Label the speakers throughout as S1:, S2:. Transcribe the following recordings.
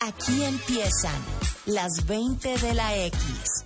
S1: Aquí empiezan las 20 de la X.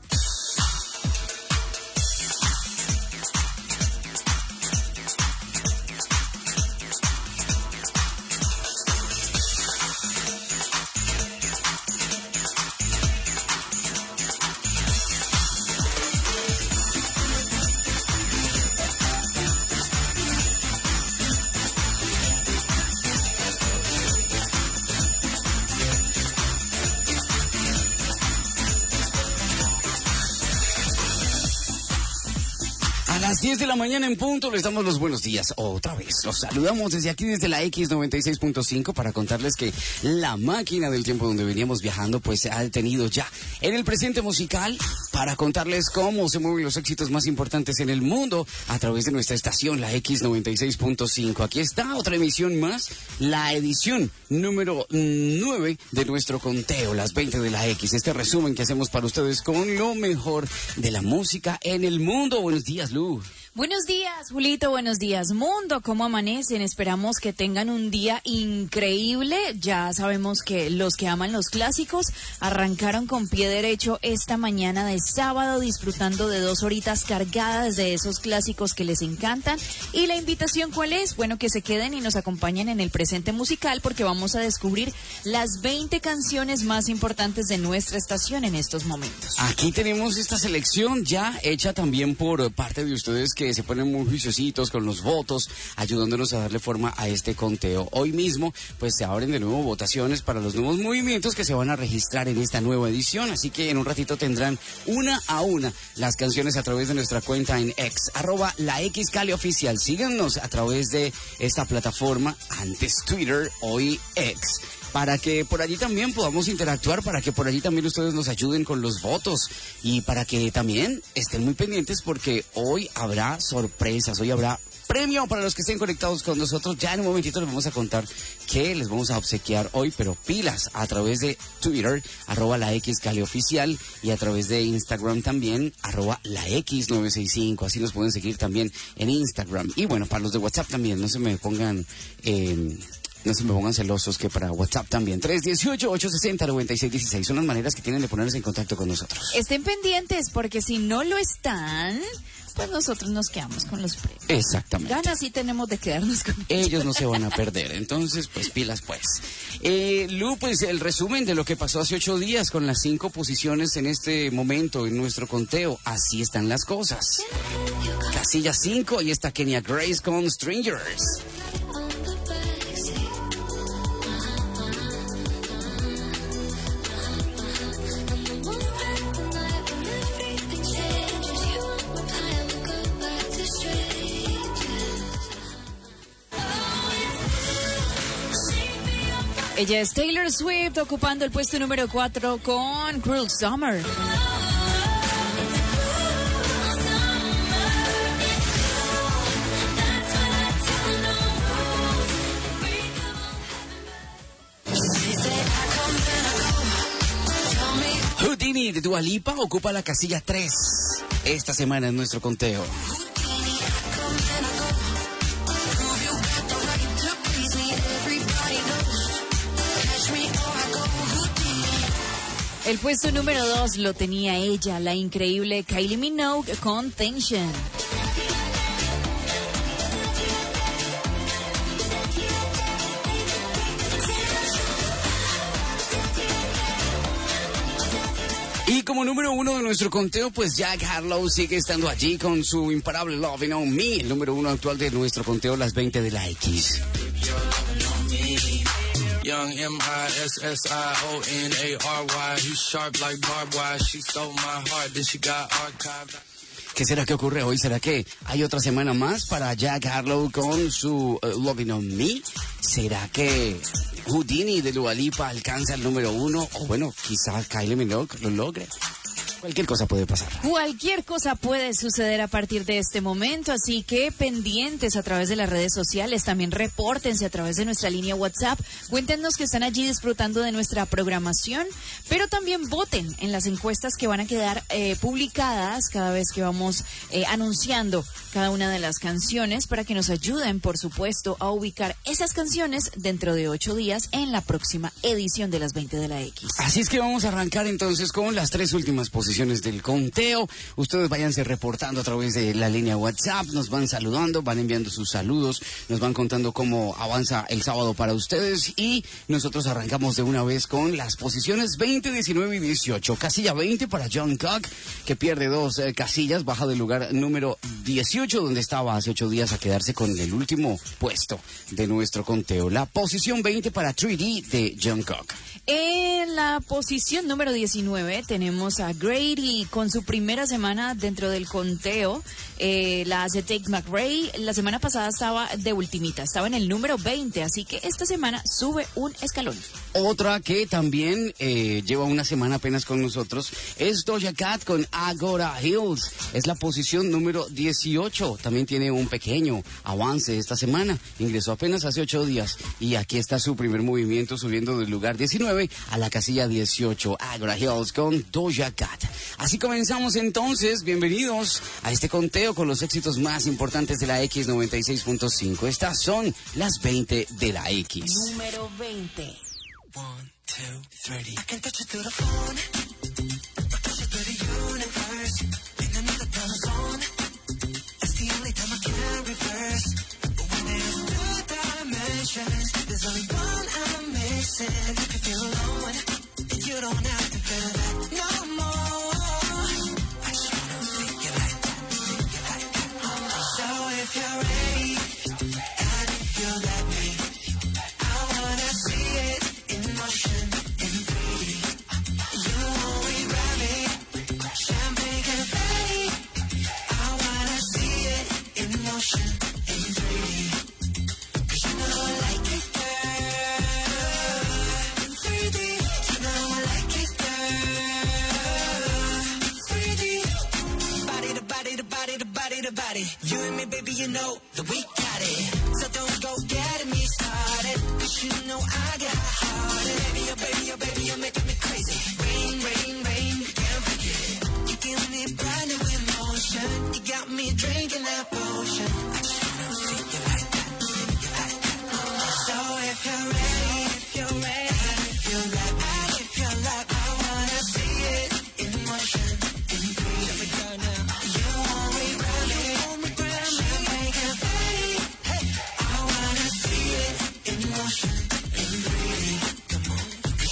S2: A las 10 de la mañana en punto les damos los buenos días otra vez. Los saludamos desde aquí, desde la X96.5, para contarles que la máquina del tiempo donde veníamos viajando pues se ha detenido ya en el presente musical para contarles cómo se mueven los éxitos más importantes en el mundo a través de nuestra estación, la X96.5. Aquí está otra emisión más, la edición número 9 de nuestro conteo, las 20 de la X. Este resumen que hacemos para ustedes con lo mejor de la música en el mundo. Buenos días, Lu.
S3: Buenos días, Julito, buenos días, mundo. ¿Cómo amanecen? Esperamos que tengan un día increíble. Ya sabemos que los que aman los clásicos arrancaron con pie derecho esta mañana de sábado, disfrutando de 2 horitas cargadas de esos clásicos que les encantan. ¿Y la invitación cuál es? Bueno, que se queden y nos acompañen en el presente musical, porque vamos a descubrir las 20 canciones más importantes de nuestra estación en estos momentos.
S2: Aquí tenemos esta selección ya hecha también por parte de ustedes que se ponen muy juiciositos con los votos, ayudándonos a darle forma a este conteo. Hoy mismo pues se abren de nuevo votaciones para los nuevos movimientos que se van a registrar en esta nueva edición, así que en un ratito tendrán una a una las canciones a través de nuestra cuenta en X, @laXCaliOficial. Síganos a través de esta plataforma, antes Twitter, hoy X, para que por allí también podamos interactuar, para que por allí también ustedes nos ayuden con los votos y para que también estén muy pendientes, porque hoy habrá sorpresas, hoy habrá premio para los que estén conectados con nosotros. Ya en un momentito les vamos a contar qué les vamos a obsequiar hoy, pero pilas a través de Twitter, @laXCaliOficial, y a través de Instagram también, @laX965. Así nos pueden seguir también en Instagram. Y bueno, para los de WhatsApp también, no se me pongan celosos, que para WhatsApp también. 318-860-9616. Son las maneras que tienen de ponerse en contacto con nosotros.
S3: Estén pendientes, porque si no lo están, pues nosotros nos quedamos con los premios.
S2: Exactamente.
S3: Ganas sí tenemos de quedarnos con
S2: ellos. No se van a perder. Entonces, pues pilas pues. Lu, pues el resumen de lo que pasó hace 8 días con las 5 posiciones en este momento en nuestro conteo. Así están las cosas. Casilla 5, y está Kenya Grace con Strangers.
S3: Ella es Taylor Swift, ocupando el puesto número 4 con Cruel Summer.
S2: Houdini de Dua Lipa ocupa la casilla 3 esta semana en nuestro conteo.
S3: El puesto número 2 lo tenía ella, la increíble Kylie Minogue con Tension.
S2: Y como número 1 de nuestro conteo, pues Jack Harlow sigue estando allí con su imparable Loving on Me, el número 1 actual de nuestro conteo, las 20 de la X.
S4: Young MISSIONARY, he's sharp like barbed wire. She stole my heart, then she got archived.
S2: ¿Qué será que ocurre hoy? ¿Será que hay otra semana más para Jack Harlow con su Loving on Me? ¿Será que Houdini de Dua Lipa alcanza el número 1? O bueno, quizás Kylie Minogue lo logre. Cualquier cosa puede pasar.
S3: Cualquier cosa puede suceder a partir de este momento, así que pendientes a través de las redes sociales, también repórtense a través de nuestra línea WhatsApp, cuéntenos que están allí disfrutando de nuestra programación, pero también voten en las encuestas que van a quedar publicadas cada vez que vamos anunciando cada una de las canciones para que nos ayuden, por supuesto, a ubicar esas canciones dentro de 8 días en la próxima edición de las 20 de la X.
S2: Así es que vamos a arrancar entonces con las 3 últimas posiciones del conteo. Ustedes váyanse reportando a través de la línea WhatsApp, nos van saludando, van enviando sus saludos, nos van contando cómo avanza el sábado para ustedes y nosotros arrancamos de una vez con las posiciones 20, 19 y 18. Casilla 20 para Jungkook, que pierde 2 casillas, baja del lugar número 18, donde estaba hace 8 días, a quedarse con el último puesto de nuestro conteo. La posición 20 para 3D de Jungkook.
S3: En la posición número 19 tenemos a Grady con su primera semana dentro del conteo. La hace Tate McRae. La semana pasada estaba de ultimita, estaba en el número 20, así que esta semana sube un escalón.
S2: Otra que también lleva una semana apenas con nosotros es Doja Cat con Agora Hills. Es la posición número 18. También tiene un pequeño avance esta semana. Ingresó apenas hace 8 días y aquí está su primer movimiento, subiendo del lugar 19 a la casilla 18. Agora Hills con Doja Cat. Así comenzamos entonces. Bienvenidos a este conteo con los éxitos más importantes de la X96.5. Estas son las 20 de la X.
S1: Número 20.
S5: 1, 2, 3. I can touch you through the phone, touch you through the universe. Ain't another time zone. That's the only time I can reverse. But when there's 2 dimensions, there's only one I'm missing. If you feel alone, then you don't have to feel that no more. I just wanna see you like that, see you like that. So if you're ready, and if you let me, I wanna see it. Motion in 3D. You won't regret me. Champagne confetti. I wanna see it in motion in 3D. 'Cause you know I like it, girl. 3D. You know I like it, girl. 3D. Body to body to body to body to body. You and me, baby, you know that we got it. So don't go getting me started. 'Cause you know I get hot. Baby, oh baby, you're making me crazy. Rain, rain, rain, can't forget it. You give me brand new emotion. You got me drinking that potion. I just wanna see you like that, see you like that. So if you're ready, if you're ready, if you're like, and if you're like, I wanna see it in motion, in 3D. You won't regret me, champagne confetti. Hey, I wanna see it in motion, in 3D. Come on.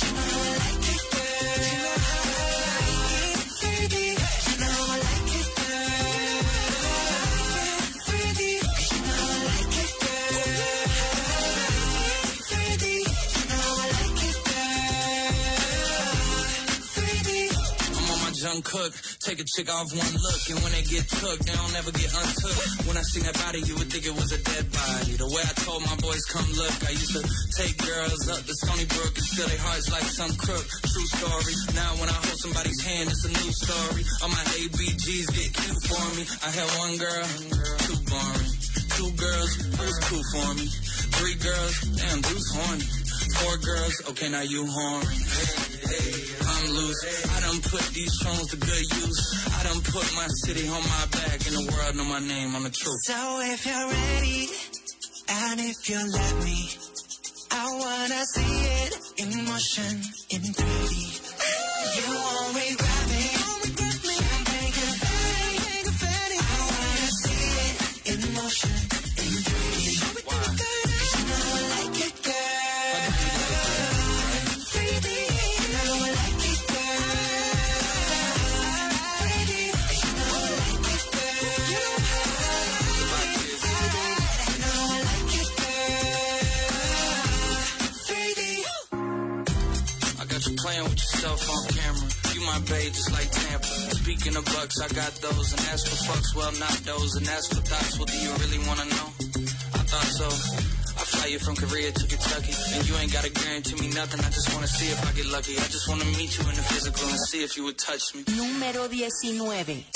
S4: Cook, take a chick off one look, and when they get took, they don't ever get untook. When I seen that body, you would think it was a dead body. The way I told my boys, come look, I used to take girls up to Stony Brook and steal their hearts like some crook. True story. Now when I hold somebody's hand, it's a new story. All my ABGs get cute for me. I had one girl, too boring. 2 girls, it was cool for me. 3 girls, damn, dude's horny. 4 girls, okay, now you horny. I'm loose. I done put these songs to good use. I done put my city on my back, and the world know my name, I'm the truth.
S5: So if you're ready, and if you let me, I wanna see it in motion, in 3D. You won't regret me. Champagne confetti. I wanna see it in motion, in 3D.
S4: Why?
S5: 'Cause you know I like it, girl. 3D. You know I like it, girl. 3D. You know I like it, girl. You know I like it, girl. 3D.
S4: I got you playing with yourself on camera. You my babe, just like Tampa. Speaking of bucks, I got those, and as for fucks, well, not those, and as for thoughts, well, do you really wanna know? I thought so. I I'll fly you from Korea to Kentucky. And you ain't gotta guarantee me nothing. I just wanna see if I get lucky. I just wanna meet you in the physical and see if you would touch me.
S1: Número 19.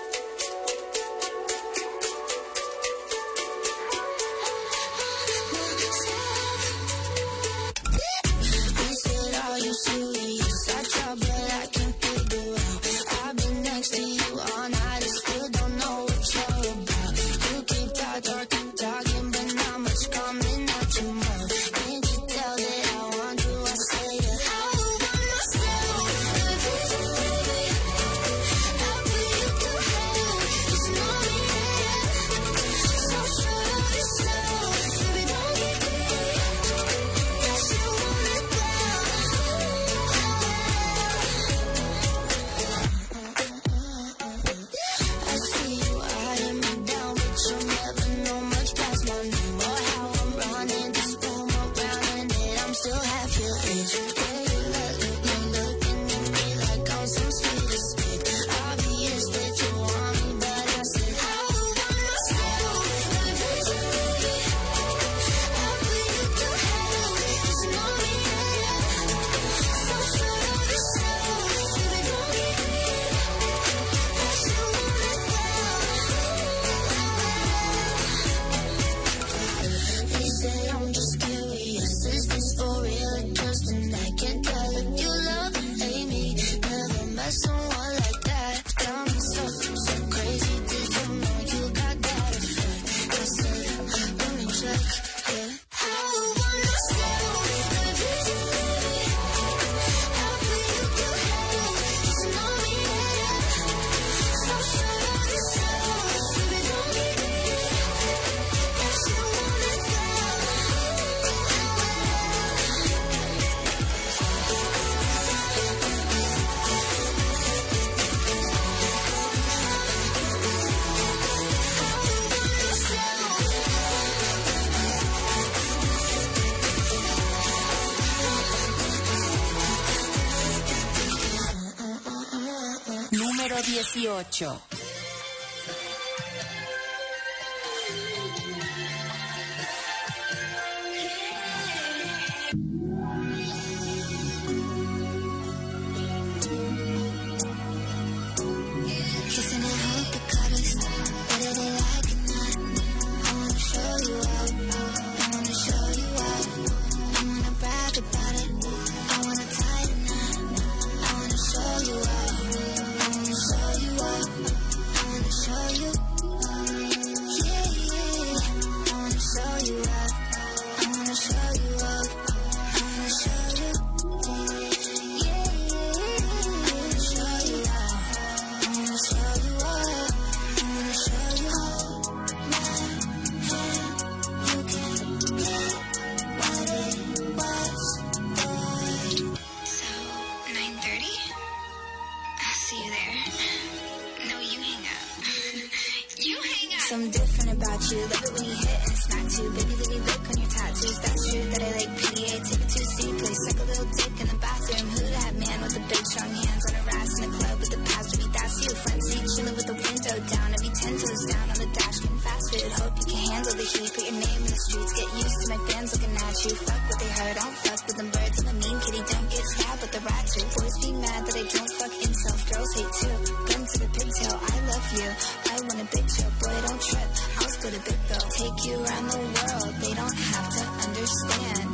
S1: Número 18.
S6: Something different about you. Love it when you hit and smack too. Baby, let me look on your tattoos. That's true that I like PDA. Take it to a scene, play suck a little dick in the bathroom. Who that man with the big strong hands on her ass in the club with the past to be? That's you. Front seat chilling with the window down. I be 10 toes down on the dash, getting fast food. Hope you can handle the heat. Put your name in the streets. Get used to my fans looking at you. Fuck what they heard. I don't fuck with them birds. I'm a mean kitty. Don't get stabbed with the rat too. Boys be mad that I don't fuck incels. Girls hate too. Gun to the pigtail. I love you. I want a big chill. Boy, don't trip. I'll split a big bill. Take you around the world. They don't have to understand.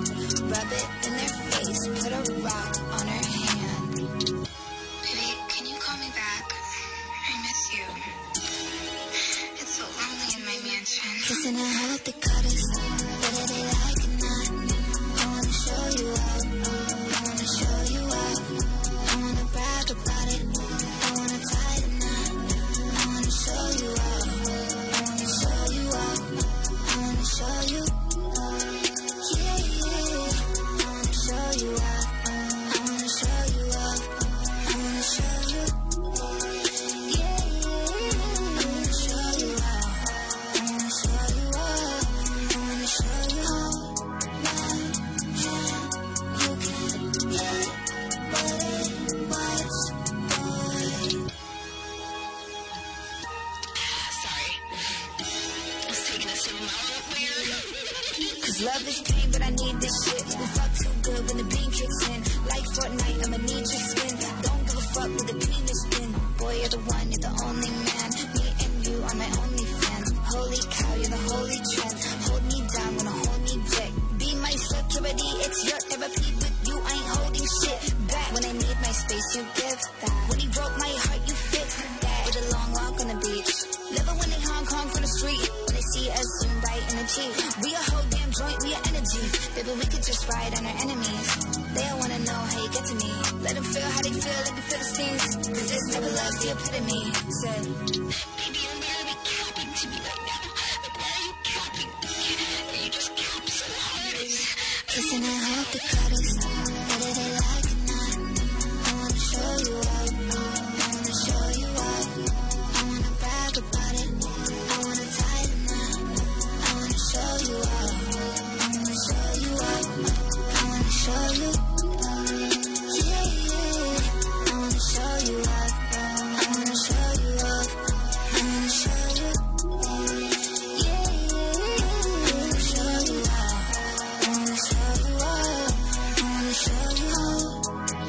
S6: Cause love is pain, but I need this shit. We fuck too good when the beam kicks in. Like Fortnite, I'ma need your skin. Don't give a fuck with the penis spin. Boy, you're the one, you're the only man. Me and you are my only fans. Holy cow, you're the holy trend. Hold me down, wanna hold me dick. Be my security, it's your therapy. With you, I ain't holding shit back. When I need my space, you give that. When he broke my heart, you fixed that. With a long walk on the beach. Living when they Hong Kong from the street. When they see us, zoom right in the Jeep. We a whole damn joint, we a energy. Baby, we could just ride on our enemies. They all wanna know how you get to me. Let them feel how they feel like the Philistines. Cause this type of love's the epitome. Said, baby, you're literally capping to me right now. Like, why are you capping? You just cap so hard. Listen, I hope the cutters, whether they like it or not. I wanna show you out. I wanna show you out. I wanna brag about it. I wanna tie the knot. I wanna show you out. I wanna show you out. I wanna show you. Yeah, yeah. I wanna show you out. I wanna show you out. I wanna show you. Yeah, yeah. I wanna show you out. I wanna show you out. I wanna show you out.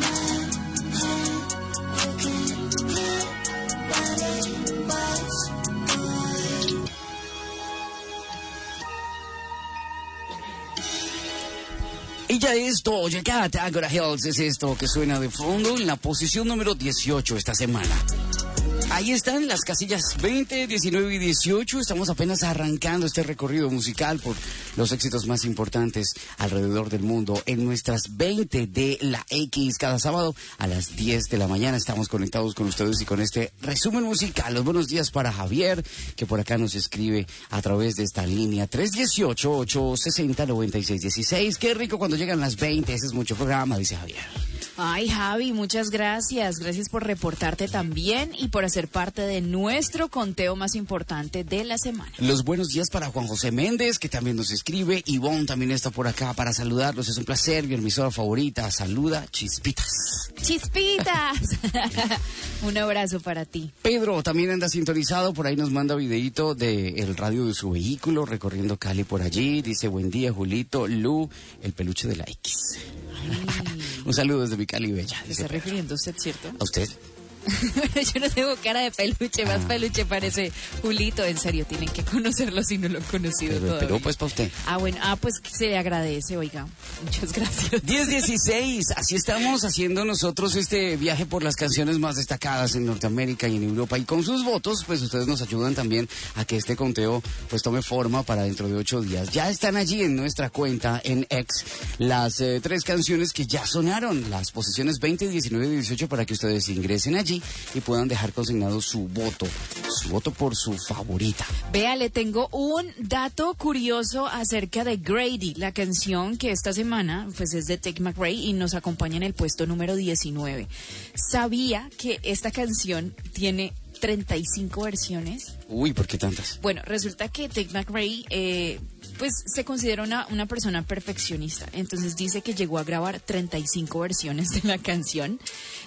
S6: You can get what it was, boy.
S2: Y ya esto, Cat, Agora Hills, es esto que suena de fondo en la posición número 18 esta semana. Ahí están las casillas 20, 19 y 18. Estamos apenas arrancando este recorrido musical por los éxitos más importantes alrededor del mundo en nuestras 20 de la X. Cada sábado a las 10 de la mañana estamos conectados con ustedes y con este resumen musical. Los buenos días para Javier, que por acá nos escribe a través de esta línea 318-860-9616. Qué rico cuando llegan las 20. Ese es mucho programa, dice Javier.
S3: Ay, Javi, muchas gracias. Gracias por reportarte también y por hacer parte de nuestro conteo más importante de la semana.
S2: Los buenos días para Juan José Méndez, que también nos escribe. Ivonne también está por acá para saludarlos. Es un placer, mi emisora favorita. Saluda, Chispitas.
S3: ¡Chispitas! Un abrazo para ti.
S2: Pedro también anda sintonizado. Por ahí nos manda videíto del radio de su vehículo, recorriendo Cali por allí. Dice, buen día, Julito, Lu, el peluche de la X. Un saludo desde mi Cali Bella.
S3: ¿Se está refiriendo a usted, cierto?
S2: ¿A usted?
S3: Yo no tengo cara de peluche, más peluche parece Julito. En serio, tienen que conocerlo si no lo han conocido todavía.
S2: Pero pues para usted.
S3: Ah, bueno, pues se le agradece, oiga. Muchas gracias.
S2: 10-16, así estamos haciendo nosotros este viaje por las canciones más destacadas en Norteamérica y en Europa. Y con sus votos, pues ustedes nos ayudan también a que este conteo pues tome forma para dentro de 8 días. Ya están allí en nuestra cuenta en X las 3 canciones que ya sonaron, las posiciones 20, 19 y 18, para que ustedes ingresen allí y puedan dejar consignado su voto por su favorita.
S3: Vea, le tengo un dato curioso acerca de Grady, la canción que esta semana pues es de Tate McRae y nos acompaña en el puesto número 19. ¿Sabía que esta canción tiene 35 versiones?
S2: Uy, ¿por qué tantas?
S3: Bueno, resulta que Tate McRae pues se considera una persona perfeccionista. Entonces dice que llegó a grabar 35 versiones de la canción.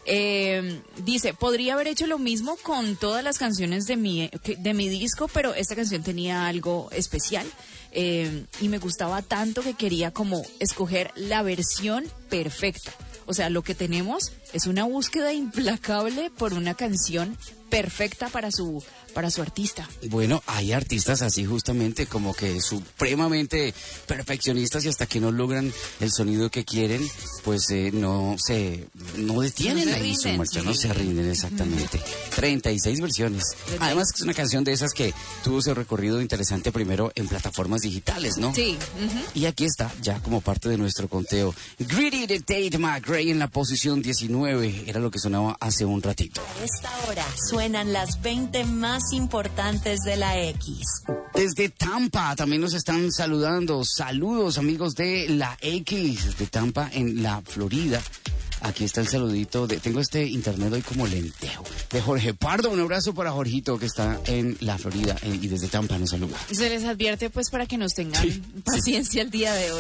S3: Dice, podría haber hecho lo mismo con todas las canciones de mi disco, pero esta canción tenía algo especial. Y me gustaba tanto que quería como escoger la versión perfecta. O sea, lo que tenemos es una búsqueda implacable por una canción perfecta para su artista.
S2: Bueno, hay artistas así justamente como que supremamente perfeccionistas y hasta que no logran el sonido que quieren, pues no detienen ahí su marcha, no se rinden exactamente. 36 versiones. Además es una canción de esas que tuvo su recorrido interesante primero en plataformas digitales, ¿no?
S3: Sí.
S2: Y aquí está, ya como parte de nuestro conteo. Greedy de Tate McRae en la posición 19, era lo que sonaba hace un ratito.
S1: A esta hora suenan las 20 más importantes de la X.
S2: Desde Tampa también nos están saludando. Saludos, amigos de la X, de Tampa en la Florida. Aquí está el saludito tengo este internet hoy como lentejo, de Jorge Pardo. Un abrazo para Jorgito, que está en la Florida y desde Tampa nos saluda.
S3: Se les advierte pues para que nos tengan paciencia el día de hoy.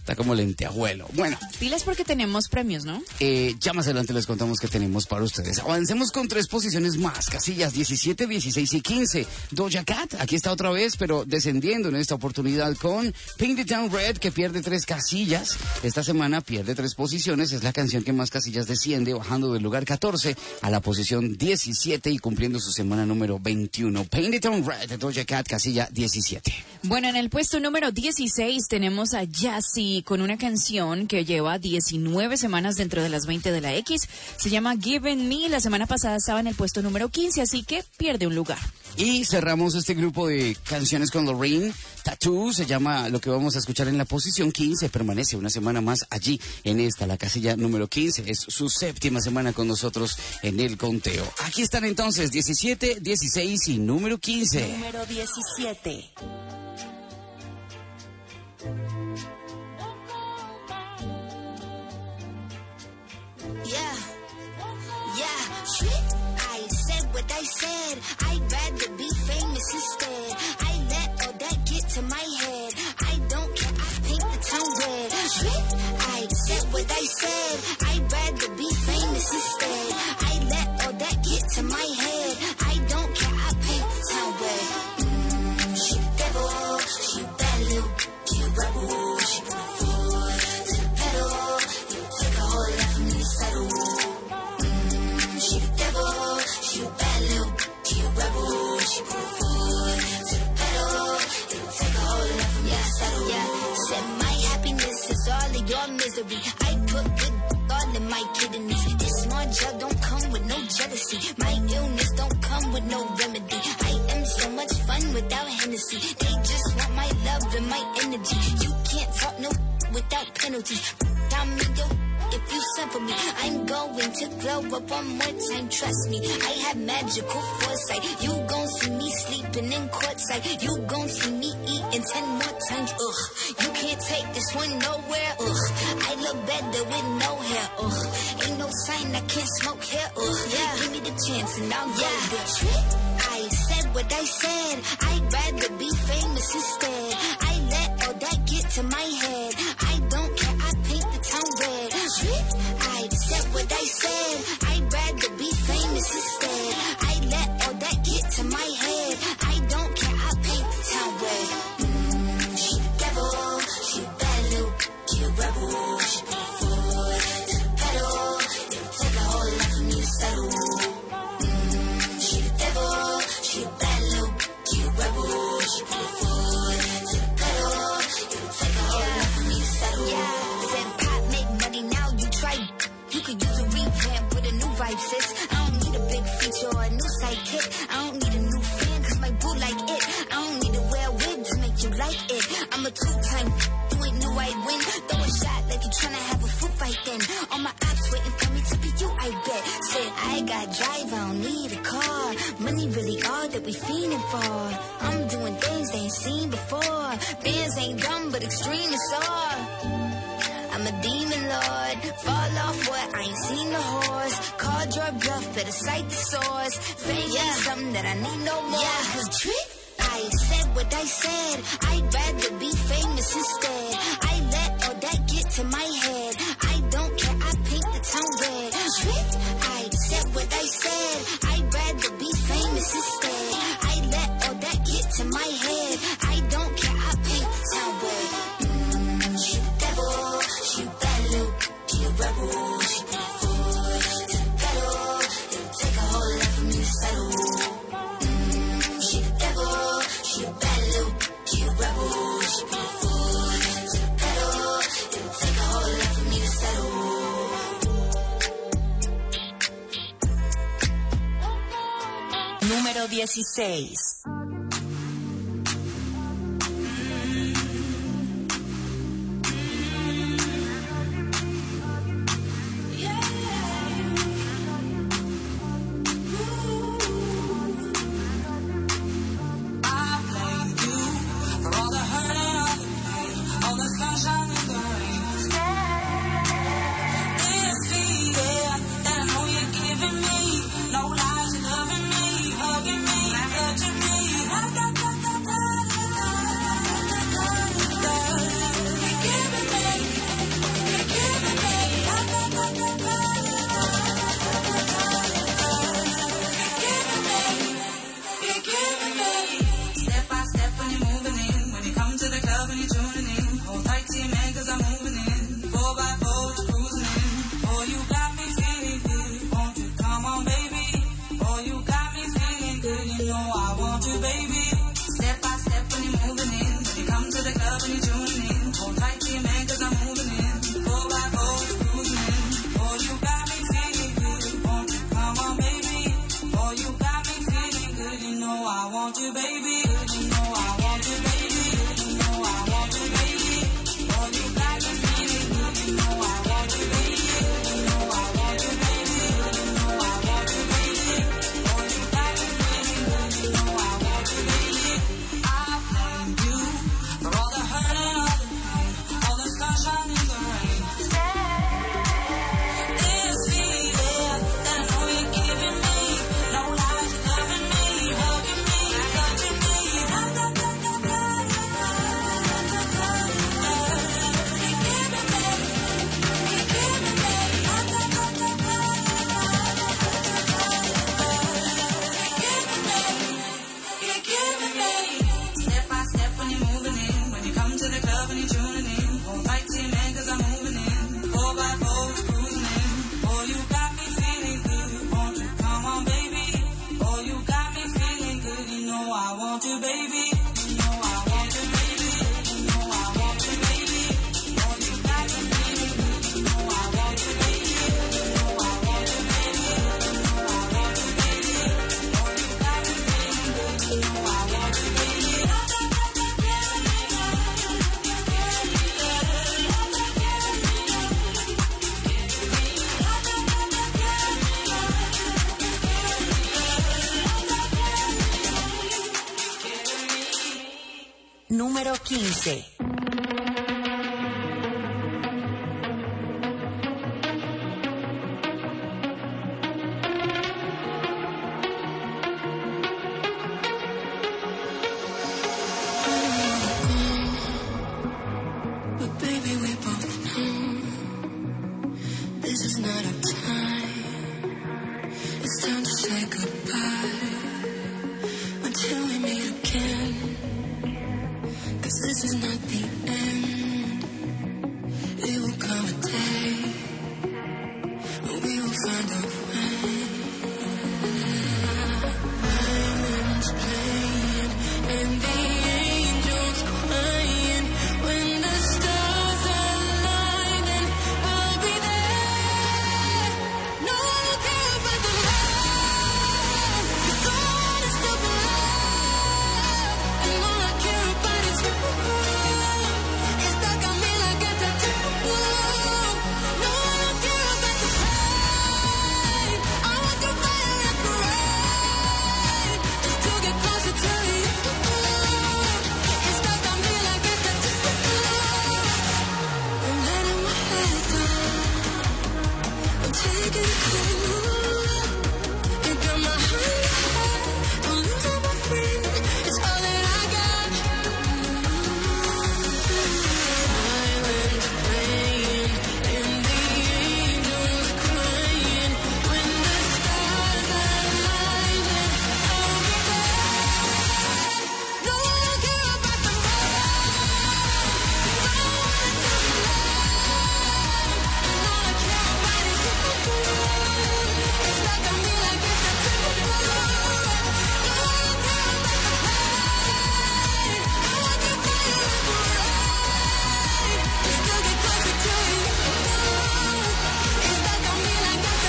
S2: Está como lentejuelo. Bueno.
S3: Pilas porque tenemos premios, ¿no?
S2: Ya más adelante les contamos que tenemos para ustedes. Avancemos con 3 posiciones más. Casillas 17, 16 y 15. Doja Cat, aquí está otra vez, pero descendiendo en esta oportunidad con Paint It Down Red, que pierde 3 casillas. Esta semana pierde 3 posiciones. Es la canción que más casillas desciende, bajando del lugar 14 a la posición 17 y cumpliendo su semana número 21. Paint It Down Red de Doja Cat, casilla 17.
S3: Bueno, en el puesto número 16 tenemos a Yassi con una canción que lleva 19 semanas dentro de las 20 de la X. Se llama Given Me. La semana pasada estaba en el puesto número 15, así que pierde un lugar.
S2: Y cerramos este grupo de canciones con Lorraine. Tattoo se llama lo que vamos a escuchar en la posición 15. Permanece una semana más allí en esta, la casilla número 15. Es su 7ª semana con nosotros en el conteo. Aquí están entonces 17, 16 y número 15.
S1: Número 17.
S6: I said what I said. I'd rather be famous instead. I let all that get to my head. I don't care, I paint the town red. I said what I said. I'd rather be famous instead. I let all that get to my head. I don't care, I paint the town red. She the devil, she bad little, she a rebel. She put her foot to the pedal. You take a whole lot from me to settle. She the devil, she a bad little, she a rebel. She put her foot to the pedal. It'll take a whole lot from me to settle. Said my happiness is all of your misery. I put good all in my kidneys. This small gel don't come with no jealousy. My illness don't come with no remedy. I am so much fun without Hennessy. They just want my love and my energy. You can't talk no without penalties. Down me yo. If you send for me, I'm going to glow up one more time, trust me. I have magical foresight. You gon' see me sleeping in courtside. You gon' see me eating 10 more times, ugh. You can't take this one nowhere, ugh. I look better with no hair, ugh. Ain't no sign I can't smoke here, ugh. Give me the chance and I'll go there. I said what I said. I'd rather be famous instead. I let all that get to my head. I don't care, I paint the town red. I said what I said. I'd rather be famous instead. I let all that get to my head. I don't care, I paint the town red. She the devil, she a bad little, she a rebel. She put her foot to the pedal. It'll take a whole lot for me to settle. She the devil, she a bad little, she a rebel. She put her foot to the pedal. It'll take a whole lot for me to settle. Said pop make money now, you try. You could use a revamp with a new vibe, sis. I don't need a big feature or a new sidekick. I don't need a new fan, cause my boo like it. I don't need to wear a wig to make you like it. I'm a 2-time, you ain't knew I'd win. Throw a shot like you tryna have a foot fight then. All my ops waiting for me to be you, I bet. Said I got drive, I don't need a car. Money really all that we fiending for. I'm doing things they ain't seen before. Bands ain't dumb, but extreme is all. I'm a demon lord, fall off what, I ain't seen the horse. Called your bluff, better cite the source. Fame ain't something that I need no more. Cause I said what I said, I'd rather be famous instead. I let all that get to my head. I don't care, I paint the town red. I said what I said, I'd rather be famous instead. I let all that get to my head. I don't care, I paint the town red. She the devil, she a bad little, she a rebel. She put her foot to the pedal. It'll take a whole lot for me to settle. She the devil, she a bad little, she a rebel. She put her foot to the pedal. It'll take a whole lot for me to settle.
S1: Número 16.
S5: Giving me no lies, loving me, hugging me, touching me.
S4: want you, baby. You know I want you, baby. You know I want you, baby. Oh, you got me feeling good. You know I want you, baby. You know I want you, baby. You know I want you, baby. Oh, you got me feeling good. You know I want you, baby. I blame you for all the hurt and all the pain, all the sunshine and the rain. This feeling that I know you're giving me, no lies, you're loving me, hugging me, touching me. You're giving me step by step when you're moving in, when you come to the club and you're tuning in. Hold tight to your man 'cause I'm moving in. 4x4 cruising in. Oh, you got me feeling good. Won't you come on, baby? Oh, you got me feeling good. You know I want you, baby. You know I want you, baby. You know I want you, baby. Oh, you got me feeling good. You know I want you, baby. You know I want you, baby. You know I want you, baby. Oh, you got me feeling good. You know I want you, baby.
S1: Número 15.
S5: But baby, we both know this is not our time. It's time to say goodbye until we meet again. 'Cause this is not the end. It will come a day when we will find a way. Violins playing and the angels crying. When the stars align, then I'll be there. No one will care about the love, 'cause all is still alive. And all I care about is you. It's stuck on me like a tattoo. No one will care about the pain. I want the fire and parade, just to get closer to you. It's stuck on me like a tattoo. I'm letting my head down. I'm taking it cool. You got my heart. I'm losing my friend. It's all that I got. Violins playing and the angels crying. When the stars align, then I'll be there. No one will care about the love. No one is alive. And all I care about is you. It's stuck on me like a tattoo. No one will care about the pain. I want the fire and parade, just to get closer to you. It's stuck on me like a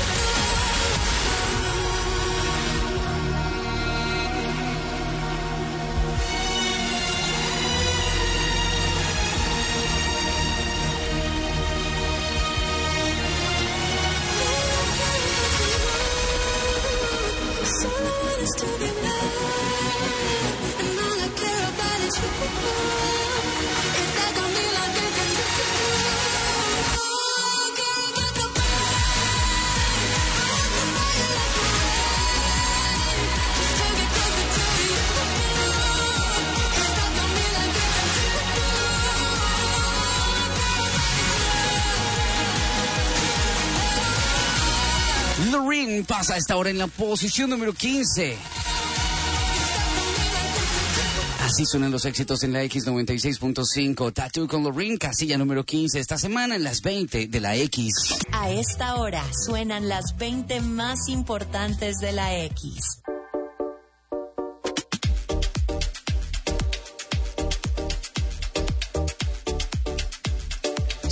S5: tattoo. All I want is to be loved, and all I care about is you. It's stuck on me like a tattoo. I don't care about the pain. I want the fire like a parade, just to get closer to you. It's stuck on me like a
S2: Loreen pasa a esta hora en la posición número 15. Así suenan los éxitos en la X96.5. Tattoo con Loreen, casilla número 15. Esta semana en las 20 de la X.
S1: A esta hora suenan las 20 más importantes de la X.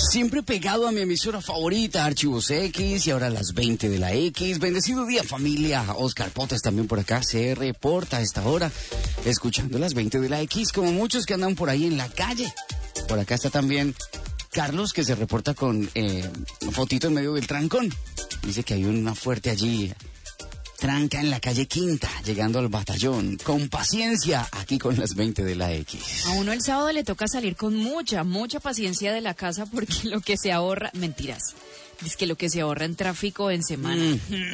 S2: Siempre pegado a mi emisora favorita, Archivos X, y ahora a las 20 de la X. Bendecido día, familia. Oscar Potes también por acá se reporta a esta hora, escuchando las 20 de la X, como muchos que andan por ahí en la calle. Por acá está también Carlos, que se reporta con fotito en medio del trancón. Dice que hay una fuerte allí tranca en la calle Quinta, llegando al batallón. Con paciencia, aquí con las 20 de la X.
S3: A uno el sábado le toca salir con mucha paciencia de la casa porque lo que se ahorra, mentiras, es que lo que se ahorra en tráfico en semana.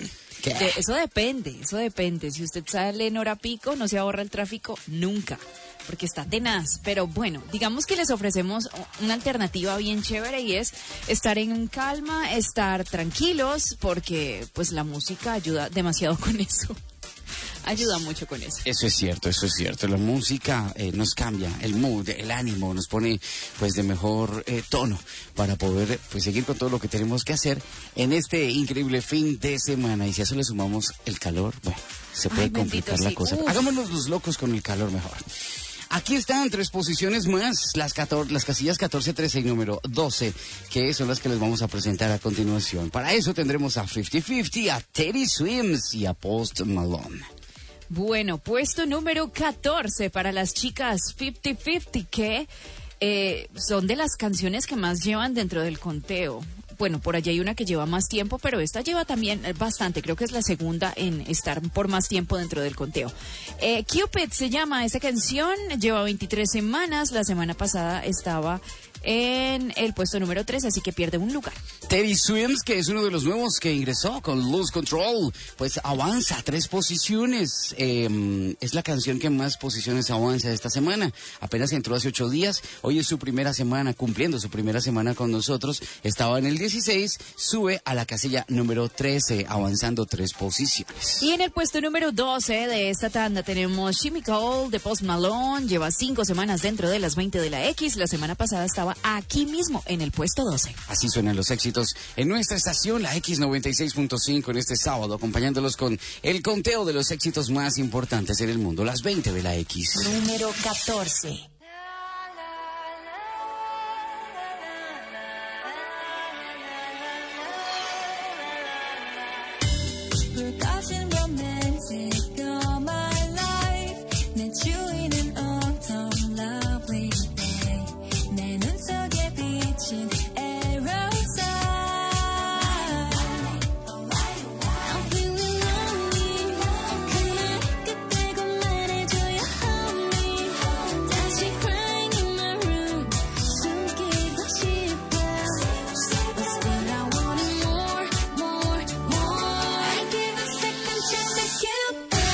S3: Eso depende. Si usted sale en hora pico, no se ahorra el tráfico nunca, porque está tenaz. Pero bueno, digamos que les ofrecemos una alternativa bien chévere y es estar en calma, estar tranquilos, porque pues la música ayuda demasiado con eso. Ayuda mucho con eso.
S2: Eso es cierto. La música nos cambia el mood, el ánimo, nos pone pues de mejor tono para poder pues seguir con todo lo que tenemos que hacer en este increíble fin de semana. Y si a eso le sumamos el calor, bueno, se puede complicar la cosa. Hagámonos los locos con el calor mejor. Aquí están 3 posiciones más, las casillas 14, 13 y número 12, que son las que les vamos a presentar a continuación. Para eso tendremos a 50-50, a Teddy Swims y a Post Malone.
S3: Bueno, puesto número 14 para las chicas 50-50, que son de las canciones que más llevan dentro del conteo. Bueno, por allá hay una que lleva más tiempo, pero esta lleva también bastante. Creo que es la segunda en estar por más tiempo dentro del conteo. Cupid se llama esta canción, lleva 23 semanas. La semana pasada estaba en el puesto número 3, así que pierde un lugar.
S2: Teddy Swims, que es uno de los nuevos que ingresó con Lose Control, pues avanza 3 posiciones. Es la canción que más posiciones avanza esta semana. Apenas entró hace 8 días. Hoy es su primera semana, cumpliendo su primera semana con nosotros. Estaba en el 16, sube a la casilla número 13, avanzando 3 posiciones.
S3: Y en el puesto número 12 de esta tanda tenemos Chemical de Post Malone. Lleva 5 semanas dentro de las 20 de la X. La semana pasada estaba aquí mismo en el puesto 12.
S2: Así suenan los éxitos en nuestra estación, la X96.5, en este sábado, acompañándolos con el conteo de los éxitos más importantes en el mundo, las 20 de la X.
S1: Número 14.
S6: Cupid.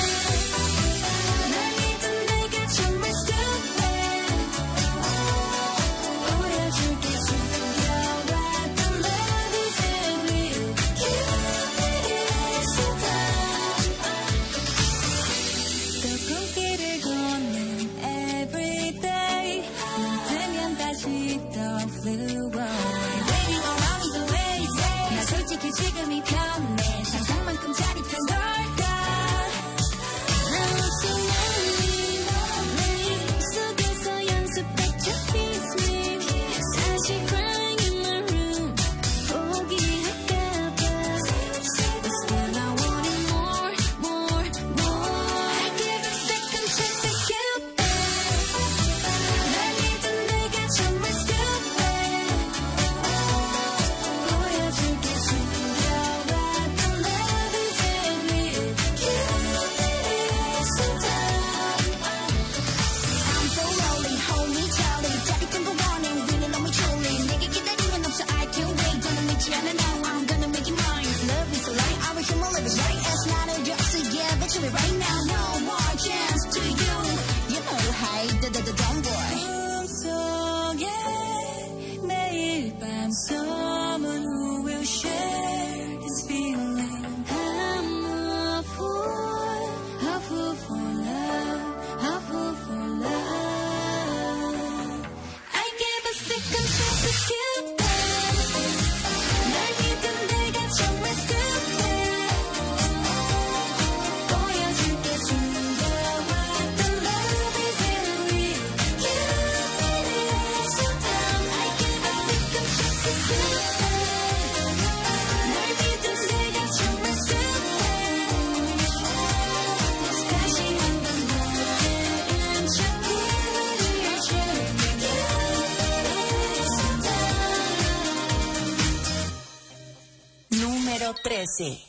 S1: 13.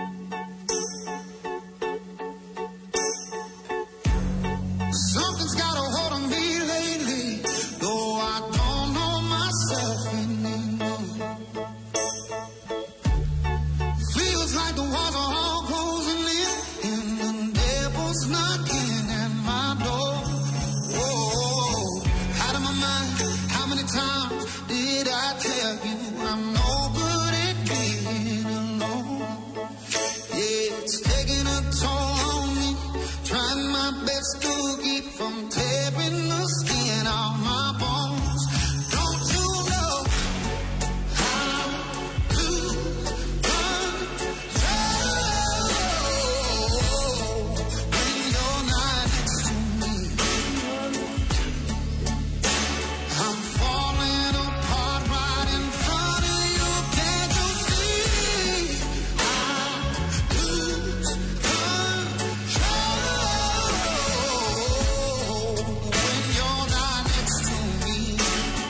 S5: Something's got a hold on me lately, though I don't know myself anymore. Feels like the walls are all closing in, and the devil's knocking at my door. Whoa, out of my mind, how many times did I tell you I'm no good at being alone? Yeah, it's taking a toll on me, trying my best to keep from tearing the skin off my bones. Don't you know how to control when you're not next to me? I'm falling apart right in front of you. Can't you see? I lose control when you're not next to me.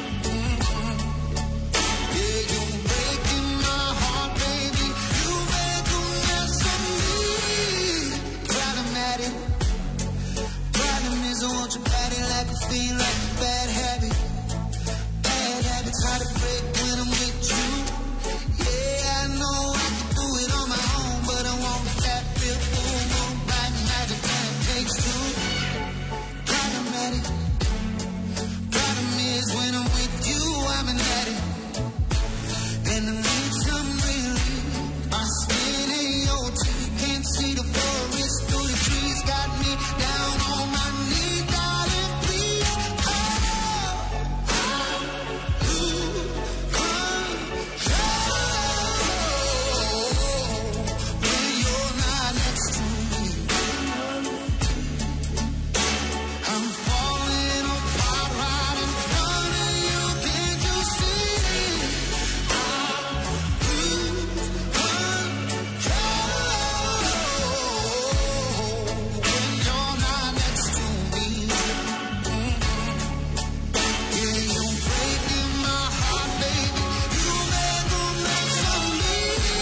S5: Yeah, you're breaking my heart, baby. You make a mess of me. Problematic, problem is I want your body like a fiend, like a bad habit. Bad habits hard to break when I'm with you. Yeah, I know I can do it on my own, but I want that real full moon right magic that it takes two. Problematic, problem is when I'm with you, I'm an addict. And I need some relief. My skin ain't your teeth, can't see the forest through the trees. Got me down on my knees, darling, please. Oh, I lose control when you're not next to me. I'm falling apart right in front of you. Can't you see? I lose control when you're not next to me. Yeah, you're breaking my heart, baby. You make a mess of me.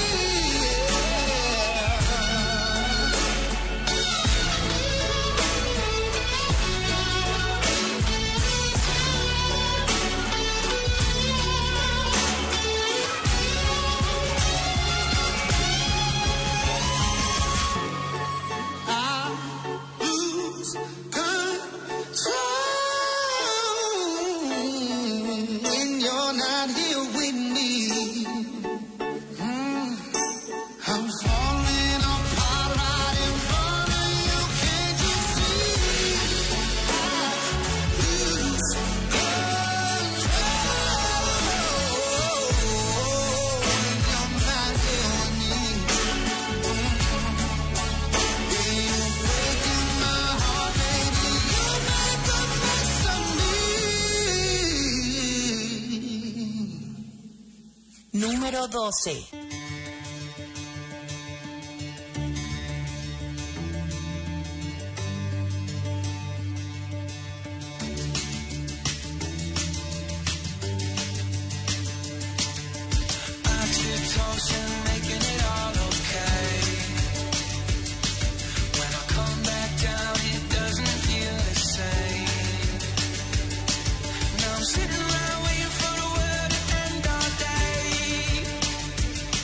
S5: I lose control when you're not here with me. I'm falling apart right in front of you. Can't you see? I lose control when you're not here with me. Yeah, you're breaking my heart, baby. You make a mess of me.
S1: Número 12.
S4: Oxytocin, making it all okay. When I come back down, it doesn't feel the same. Now I'm sitting around waiting for the world to end all day.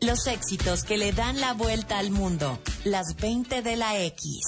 S1: Los éxitos que le dan la vuelta al mundo. Las 20 de la X.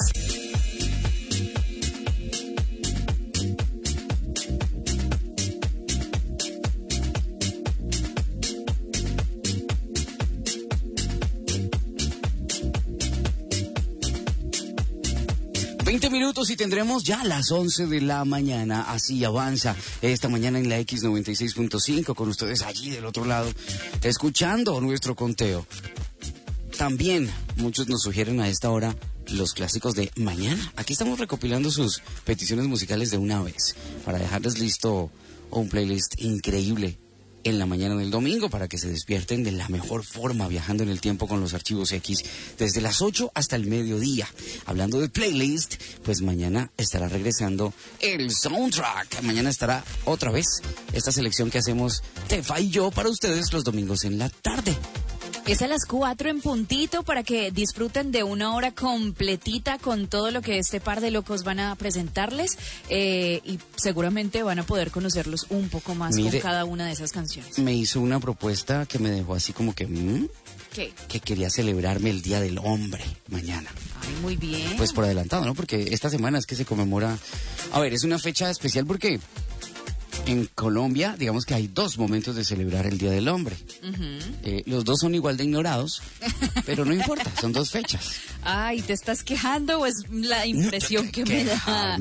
S2: Minutos y tendremos ya las 11 de la mañana. Así avanza esta mañana en la X96.5 con ustedes allí del otro lado, escuchando nuestro conteo. También muchos nos sugieren a esta hora los clásicos de mañana. Aquí estamos recopilando sus peticiones musicales de una vez para dejarles listo un playlist increíble en la mañana del domingo para que se despierten de la mejor forma viajando en el tiempo con los archivos X desde las 8 hasta el mediodía. Hablando de playlist, pues mañana estará regresando el soundtrack. Mañana estará otra vez esta selección que hacemos Tefa y yo para ustedes los domingos en la tarde.
S3: Es a las 4 en puntito para que disfruten de una hora completita con todo lo que este par de locos van a presentarles y seguramente van a poder conocerlos un poco más. Mire, con cada una de esas canciones.
S2: Me hizo una propuesta que me dejó así como que...
S3: ¿Qué?
S2: Que quería celebrarme el Día del Hombre mañana.
S3: Ay, muy bien.
S2: Pues por adelantado, ¿no? Porque esta semana es que se conmemora... A ver, es una fecha especial porque... En Colombia, digamos que hay dos momentos de celebrar el Día del Hombre. Los dos son igual de ignorados, pero no importa, son dos fechas.
S3: Ay, ¿te estás quejando o es la impresión que me da?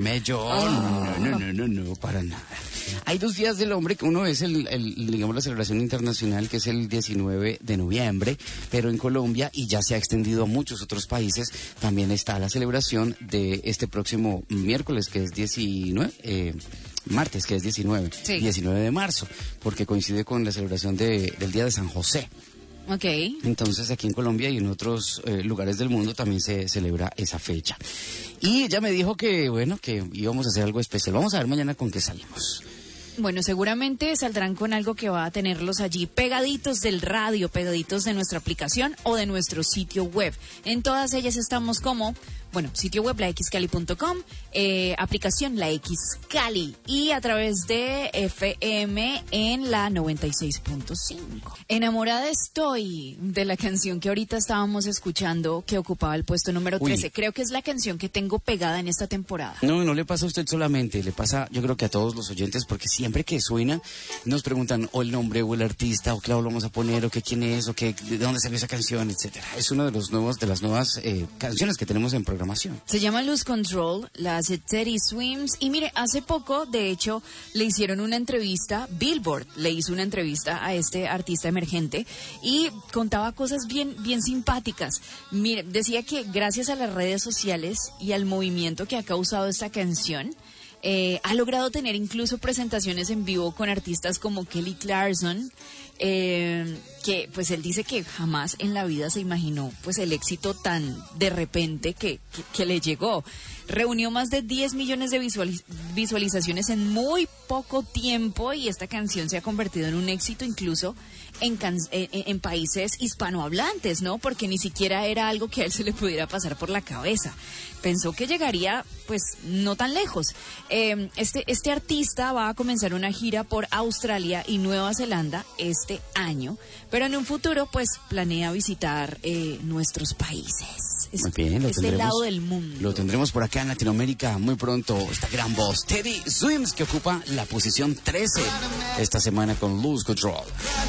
S2: No, para nada. Hay 2 días del hombre, que uno es digamos, la celebración internacional, que es el 19 de noviembre, pero en Colombia, y ya se ha extendido a muchos otros países, también está la celebración de este próximo miércoles, que es 19... martes, que es 19, sí. 19 de marzo, porque coincide con la celebración del Día de San José.
S3: Ok.
S2: Entonces aquí en Colombia y en otros lugares del mundo también se celebra esa fecha. Y ella me dijo que, bueno, que íbamos a hacer algo especial. Vamos a ver mañana con qué salimos.
S3: Bueno, seguramente saldrán con algo que va a tenerlos allí pegaditos del radio, pegaditos de nuestra aplicación o de nuestro sitio web. En todas ellas estamos como... Bueno, sitio web laxcali.com, aplicación La X Cali y a través de FM en la 96.5. Enamorada estoy de la canción que ahorita estábamos escuchando que ocupaba el puesto número 13. Uy. Creo que es la canción que tengo pegada en esta temporada.
S2: No le pasa a usted solamente, le pasa yo creo que a todos los oyentes porque siempre que suena nos preguntan o el nombre o el artista o qué lo vamos a poner o qué quién es o qué, de dónde salió esa canción, etcétera. Es una de las nuevas canciones que tenemos en programación.
S3: Se llama Lose Control, la hace Teddy Swims y mire, hace poco de hecho le hicieron una entrevista, Billboard le hizo una entrevista a este artista emergente y contaba cosas bien simpáticas. Mire, decía que gracias a las redes sociales y al movimiento que ha causado esta canción, ha logrado tener incluso presentaciones en vivo con artistas como Kelly Clarkson, que pues él dice que jamás en la vida se imaginó pues el éxito tan de repente que le llegó. Reunió más de 10 millones de visualizaciones en muy poco tiempo y esta canción se ha convertido en un éxito incluso en países hispanohablantes, ¿no? Porque ni siquiera era algo que a él se le pudiera pasar por la cabeza. Pensó que llegaría, pues, no tan lejos. Este artista va a comenzar una gira por Australia y Nueva Zelanda este año, pero en un futuro, pues, planea visitar nuestros países.
S2: Muy bien,
S3: este lado del mundo.
S2: Lo tendremos por acá en Latinoamérica muy pronto. Esta gran voz, Teddy Swims, que ocupa la posición 13 esta semana con Lose Control.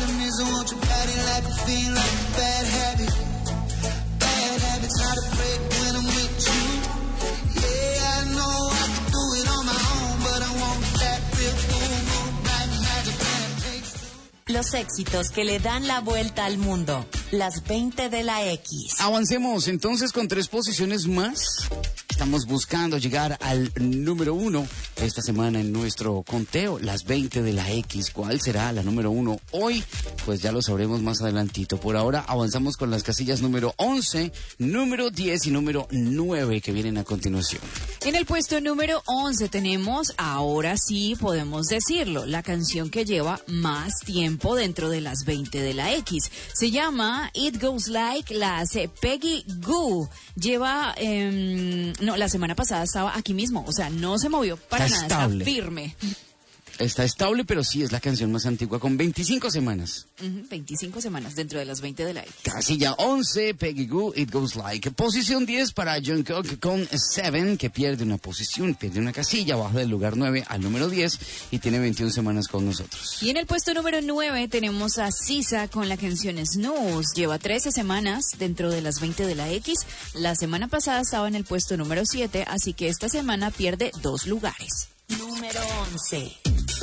S1: Los éxitos que le dan la vuelta al mundo. Las 20 de la X.
S2: Avancemos entonces con 3 posiciones más. Estamos buscando llegar al número 1 esta semana en nuestro conteo, las 20 de la X. ¿Cuál será la número 1 hoy? Pues ya lo sabremos más adelantito. Por ahora avanzamos con las casillas número 11, número 10 y número 9 que vienen a continuación.
S3: En el puesto número 11 tenemos, ahora sí podemos decirlo, la canción que lleva más tiempo dentro de las 20 de la X. Se llama It Goes Like, la hace Peggy Gou. Lleva, la semana pasada estaba aquí mismo, o sea, no se movió para nada, está firme.
S2: Está estable, pero sí es la canción más antigua, con 25 semanas.
S3: 25 semanas dentro de las 20 de la X.
S2: Casilla 11, Peggy Goo, It Goes Like. Posición 10 para Jungkook con Seven, que pierde una posición, pierde una casilla, baja del lugar 9 al número 10 y tiene 21 semanas con nosotros.
S3: Y en el puesto número 9 tenemos a SZA con la canción Snooze. Lleva 13 semanas dentro de las 20 de la X. La semana pasada estaba en el puesto número 7, así que esta semana pierde 2 lugares.
S1: Número 11.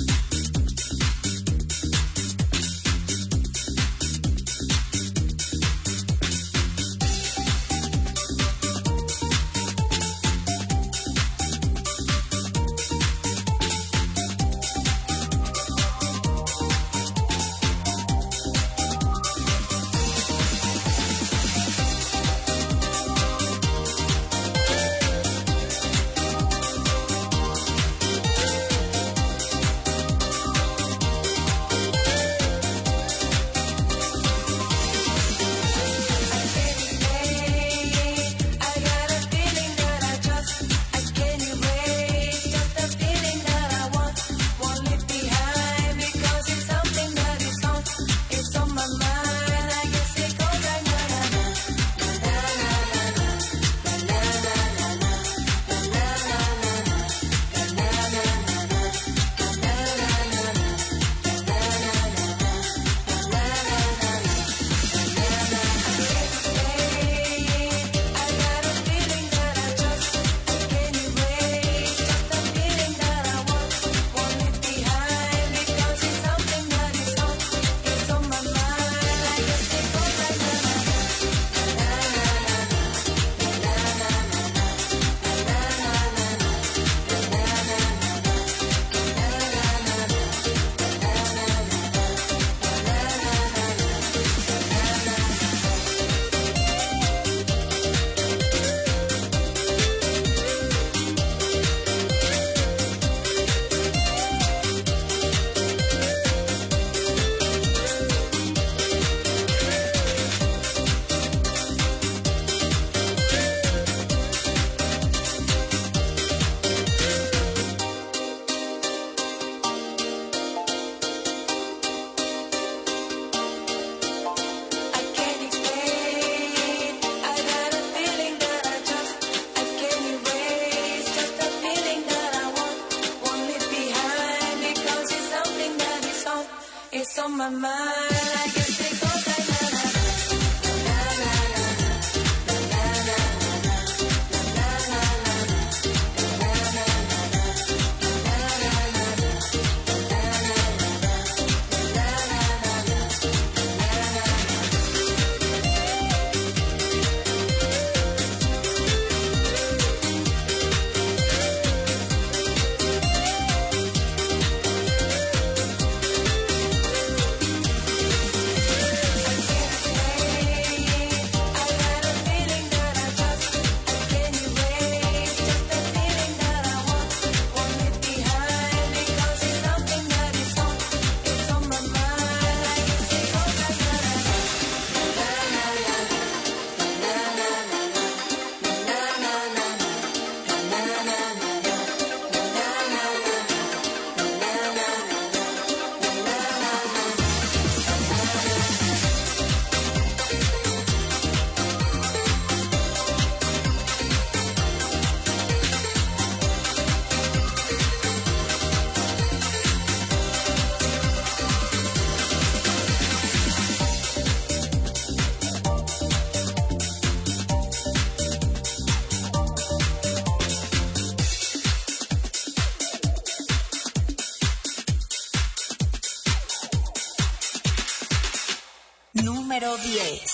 S1: Número 10.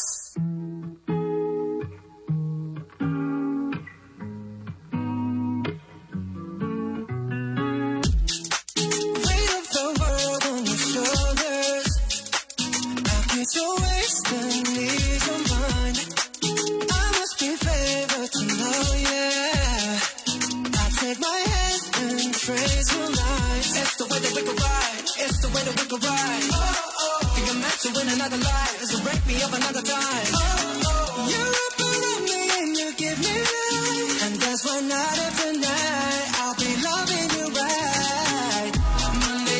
S5: Monday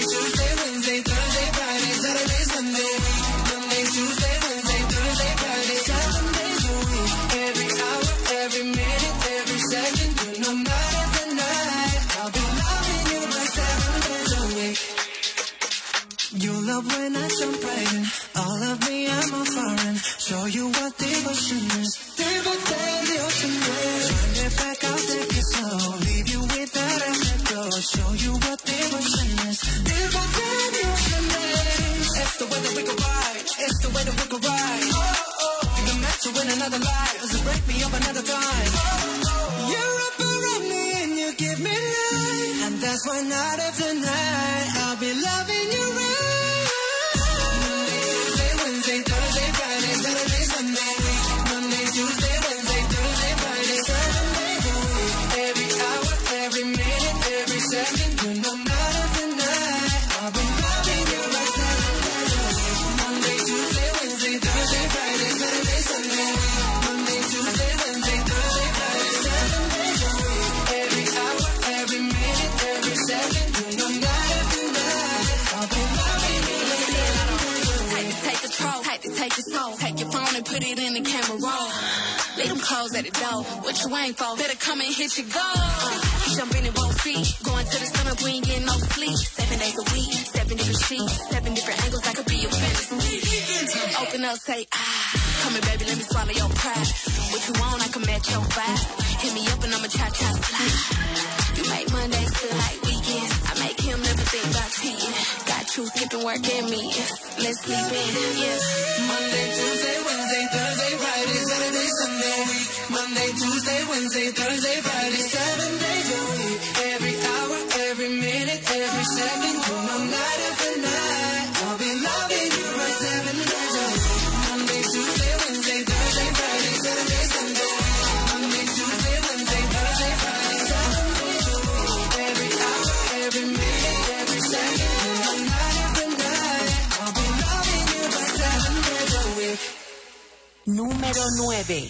S5: hour, night after night, I'll be loving you right. Monday, Tuesday, Wednesday, Thursday, Friday, Saturday, Sunday, Monday, Tuesday, Wednesday, Thursday, Friday, 7 days a week. Every hour, every minute, every second, you know, night after night, I'll be loving you right 7 days a week. Monday, Tuesday, Wednesday, Thursday, Friday, Saturday, Sunday, Monday, Tuesday, Wednesday, Thursday, Friday, 7 days a week. Every hour, every minute, every second, you know, night after night, I'll be loving you right 7 days a week.
S7: Take control, take control. Take your phone and put it in the camera roll. Leave them clothes at the door. What you ain't for? Better come and hit your goal. Jump in and both feet. Going to the stomach, we ain't getting no sleep. 7 days a week, 7 different sheets, 7 different angles. That could be your fantasy. Open up, say come here, baby, let me swallow your pride. What you want, I can match your vibe. Hit me up and I'ma cha-cha slide. You make Mondays feel like weekends. I make him never think about cheating. Got you skipping work and me. Let's sleep in, yeah.
S5: Monday, Tuesday, Wednesday, Thursday, Friday, Saturday, Sunday, Monday, Tuesday, Wednesday, Thursday, Friday, 7 days a week. Every hour, every minute, every second, you know, night after night, I'll be loving you right 7 days a week. Monday, Tuesday, Wednesday, Thursday, Friday, Saturday, Sunday, Monday, Tuesday, Wednesday, Thursday, Friday, 7 days a week. Every hour, every minute, every second, you know, night after night, I'll be loving you right 7 days a week.
S1: Número 9.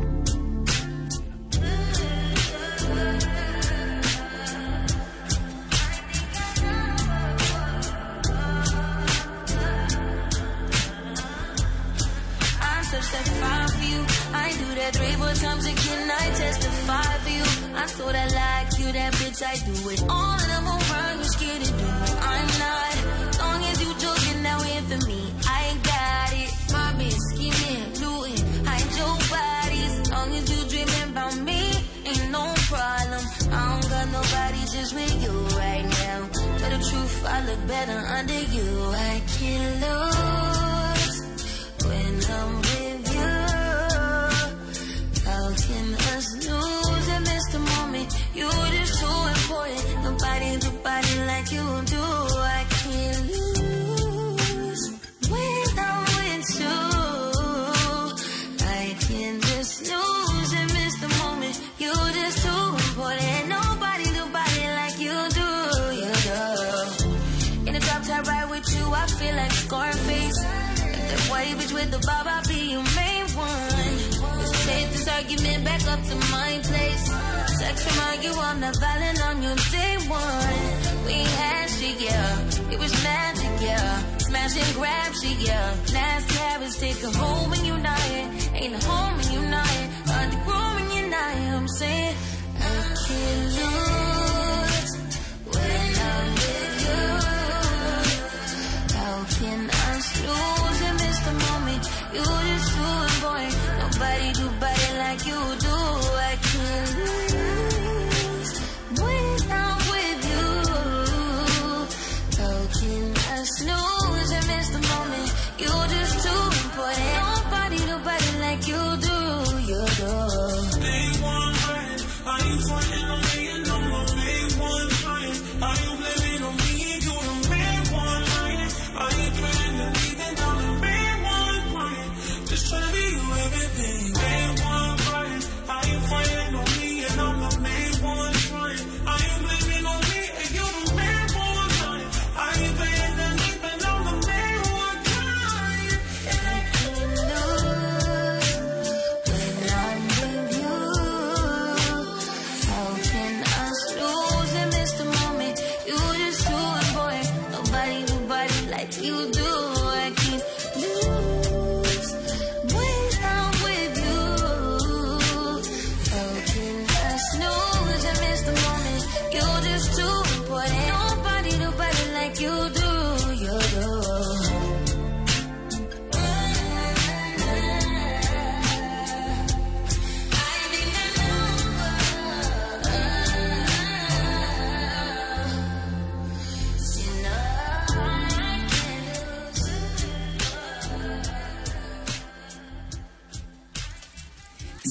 S8: Touch that fire for you. I do that 3 more times again. I testify for you. I sort of like you, that bitch. I do it all and I'm around. You scared to do it. I'm not. Long as you joking, now in for me. I ain't got it. Mobbing, scheming, looting, hide your bodies. Long as you dreaming about me, ain't no problem. I don't got nobody just with you right now. Tell the truth, I look better under you. I can't lose when I'm with you. How can us lose and miss the moment? You're just too important. Nobody do body like you do. I can't lose when I'm with you. I can just lose and miss the moment. You're just too important. Nobody do body like you do. You do. In the top top ride with you, I feel like Scarface. That white bitch with the bob, I'll be your main one. Let's take this argument back up to my place. Sex from argue, I'm not violent on your day one. We ain't had shit, yeah. It was magic, yeah. Smash and grab shit, yeah. Last habits take a home when you're not here. Ain't a home when you're not here. Hard to grow when you're not here. I'm saying I can't lose when I'm with you. How can I lose and miss the moment? You just too important. Nobody do body like you do. I can't lose when I'm with you. How can I snooze and miss the moment? You just too important. Nobody do body like you do.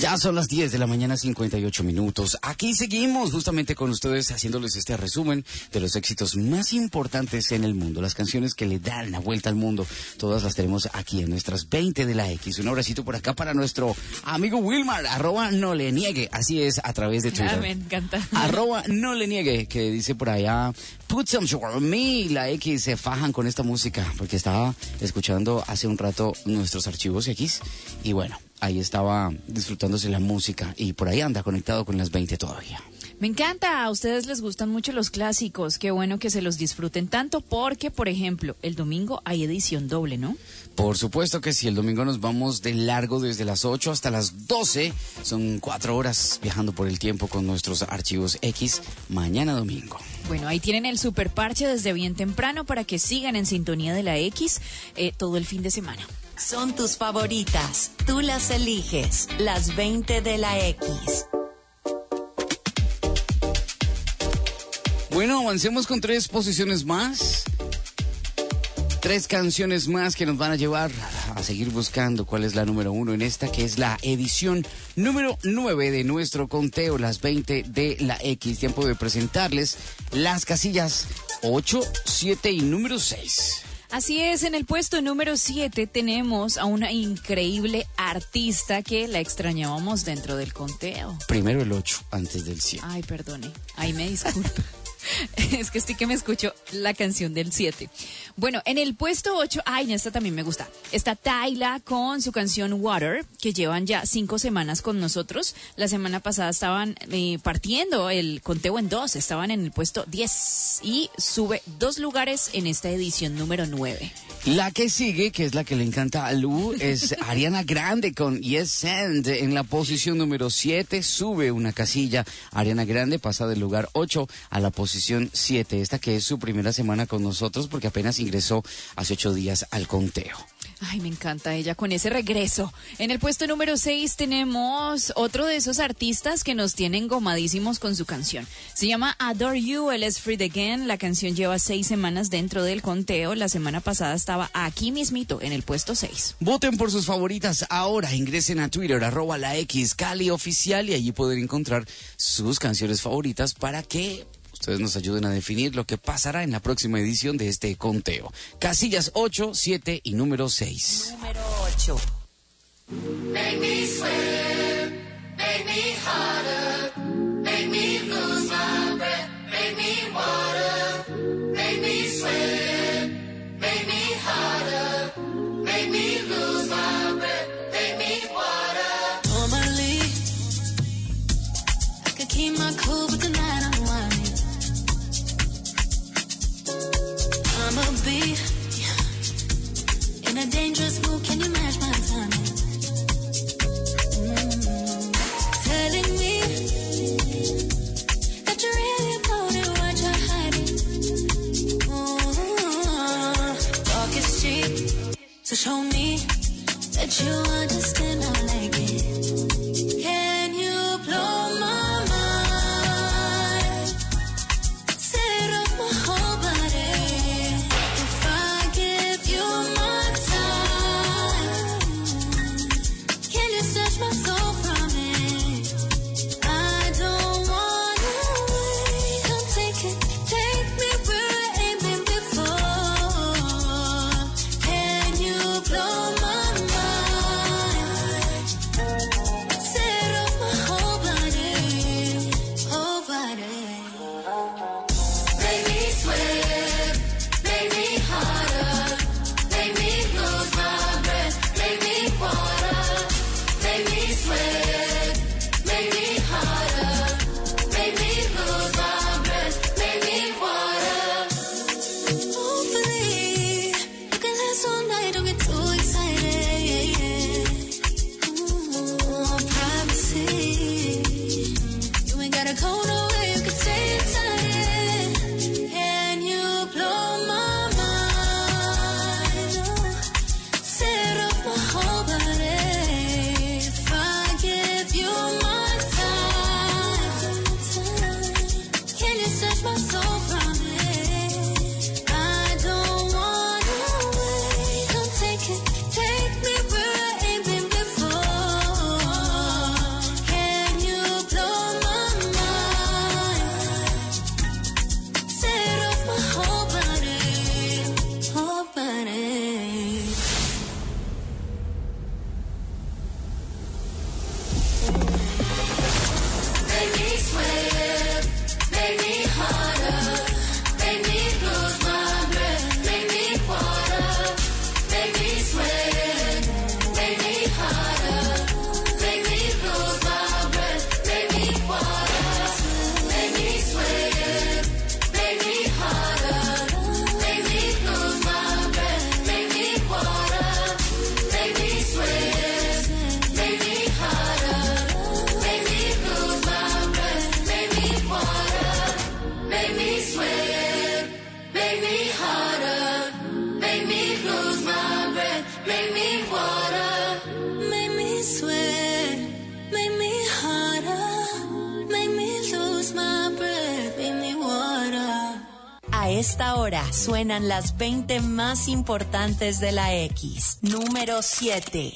S2: Ya son las 10 de la mañana, 58 minutos. Aquí seguimos justamente con ustedes haciéndoles este resumen de los éxitos más importantes en el mundo. Las canciones que le dan la vuelta al mundo. Todas las tenemos aquí en nuestras 20 de la X. Un abracito por acá para nuestro amigo Wilmar, @noleniege. Así es, a través de Twitter.
S3: Me encanta.
S2: @noleniege, que dice por allá, put some sugar on me. La X se fajan con esta música, porque estaba escuchando hace un rato nuestros archivos X. Y bueno, ahí estaba disfrutándose la música y por ahí anda conectado con las 20 todavía.
S3: Me encanta, a ustedes les gustan mucho los clásicos, qué bueno que se los disfruten tanto porque, por ejemplo, el domingo hay edición doble, ¿no?
S2: Por supuesto que sí, el domingo nos vamos de largo desde las 8 hasta las 12, son 4 horas viajando por el tiempo con nuestros archivos X, mañana domingo.
S3: Bueno, ahí tienen el super parche desde bien temprano para que sigan en sintonía de la X todo el fin de semana.
S1: Son tus favoritas, tú las eliges, las 20 de la X.
S2: Bueno, avancemos con 3 posiciones más. 3 canciones más que nos van a llevar a seguir buscando cuál es la número 1 en esta, que es la edición número 9 de nuestro conteo, las 20 de la X. Tiempo de presentarles las casillas 8, 7 y número 6.
S3: Así es, en el puesto número 7 tenemos a una increíble artista que la extrañábamos dentro del conteo.
S2: Primero el 8, antes del 7.
S3: Ay, perdone, ahí me disculpo. Es que estoy que me escucho la canción del 7. Bueno, en el puesto 8, ay, esta también me gusta. Está Tyla con su canción Water, que llevan ya 5 semanas con nosotros. La semana pasada estaban partiendo el conteo en 2, estaban en el puesto 10 y sube 2 lugares en esta edición número 9.
S2: La que sigue, que es la que le encanta a Lu, es Ariana Grande con Yes and. En la posición número 7 sube una casilla. Ariana Grande pasa del lugar 8 a la posición 7. Esta que es su primera semana con nosotros porque apenas ingresó hace 8 días al conteo.
S3: Ay, me encanta ella con ese regreso. En el puesto número 6 tenemos otro de esos artistas que nos tienen gomadísimos con su canción. Se llama Adore You, él es Free Again. La canción lleva 6 semanas dentro del conteo. La semana pasada estaba aquí mismito, en el puesto 6.
S2: Voten por sus favoritas ahora. Ingresen a Twitter, @laxcalioficial y allí pueden encontrar sus canciones favoritas para que ustedes nos ayuden a definir lo que pasará en la próxima edición de este conteo. Casillas 8, 7 y número 6.
S1: Número 8.
S8: Make me sweat, make me harder, make me lose my breath, make me water, make me sweat, make me harder, make me lose my breath, make me water. Normally, I could keep my cool, but tonight I'm whining. I'm a beat in a dangerous mood. Can you match my timing? Telling me that you really about it, what you're hiding. Talk is cheap, so show me that you understand. I like it. Can you blow my mind? Set up my whole body. If I give you my time, can you search my soul from it? I don't wanna wait. Come take me where I ain't been before. Can you blow my mind?
S1: A esta hora suenan las 20 más importantes de la X. Número 7.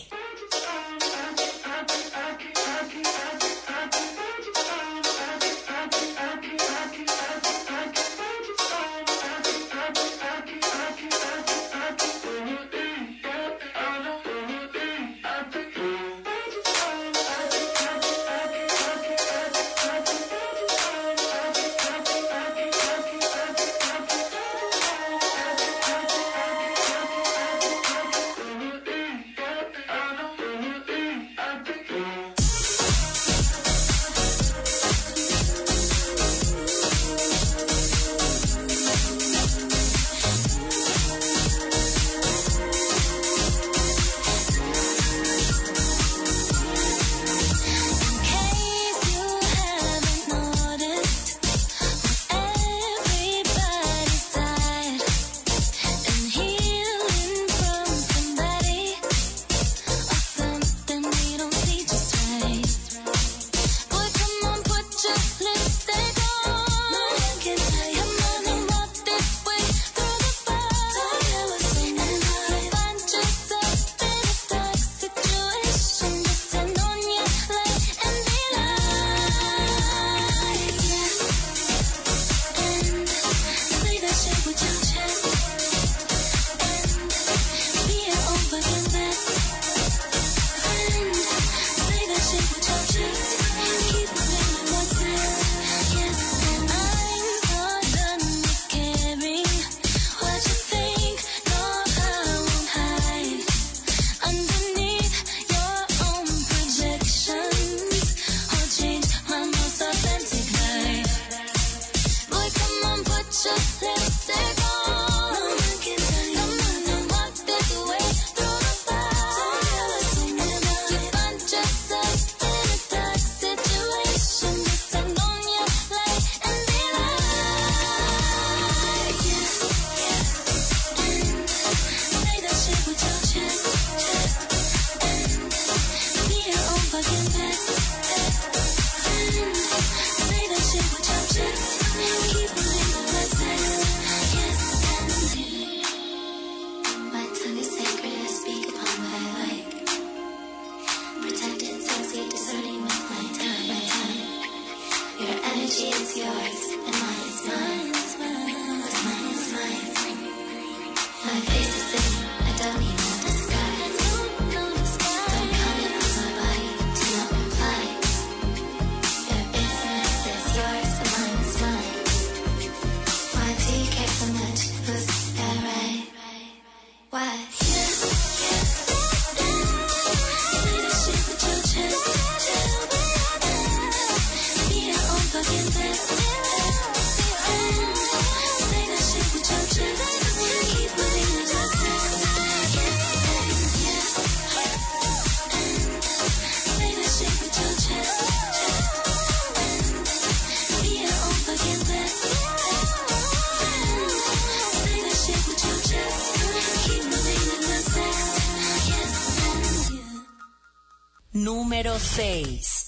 S1: Número 6.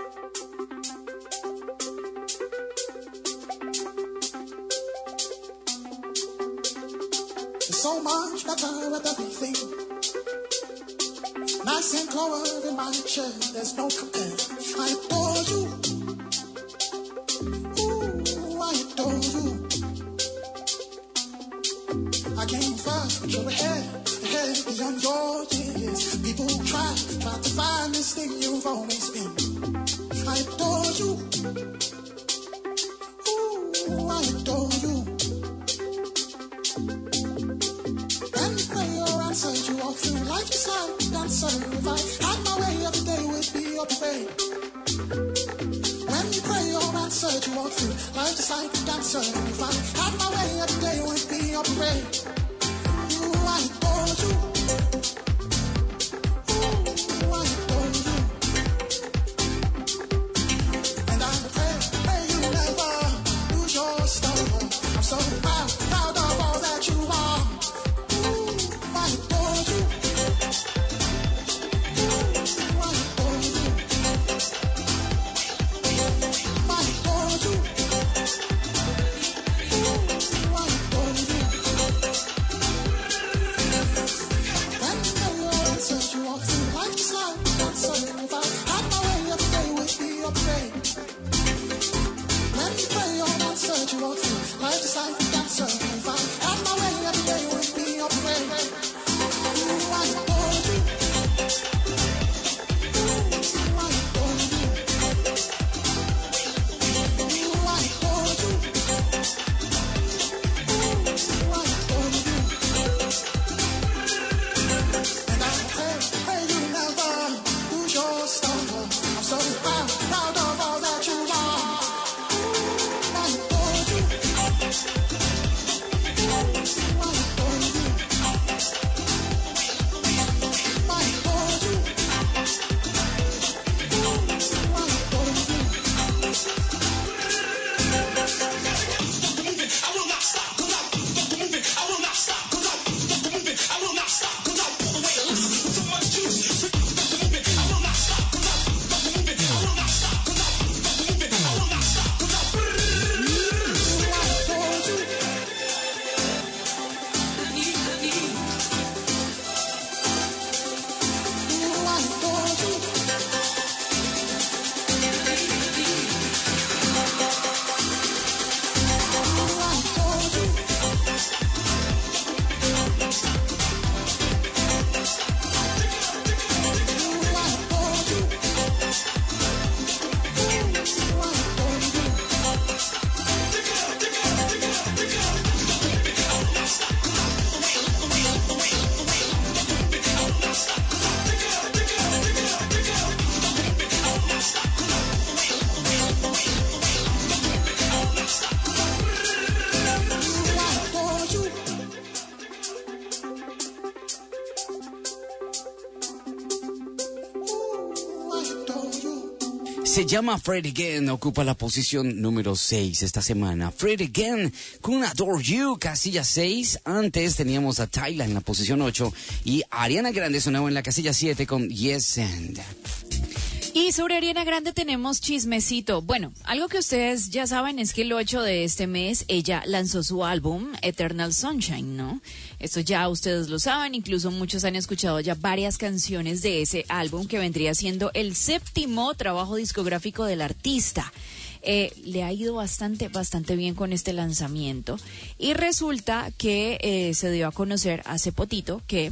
S9: So much better with everything. Nice and clover in my chair, there's no compare. I adore you. Ooh, I adore you. I came first, but you're ahead beyond your years. People try to find this thing you've always been. I adore you. Ooh, I adore you. You walk through life just like a dancer. If I had my way, every day would be your parade. When you pray or answer, you walk through life just like a dancer. If I had my way, every day would be your parade. Ooh, I adore you. Ooh, I adore you. And I pray you never lose your style. I'm so proud of all that you are. One
S2: Se llama Fred Again, ocupa la posición número 6 esta semana. Fred Again con Adore You, casilla 6. Antes teníamos a Tyla en la posición 8 y Ariana Grande sonaba en la casilla 7 con Yes and.
S3: Y sobre Ariana Grande tenemos chismecito. Bueno, algo que ustedes ya saben es que el 8 de este mes ella lanzó su álbum Eternal Sunshine, ¿no? Esto ya ustedes lo saben, incluso muchos han escuchado ya varias canciones de ese álbum que vendría siendo el 7º trabajo discográfico del artista. Le ha ido bastante bien con este lanzamiento y resulta que se dio a conocer hace potito que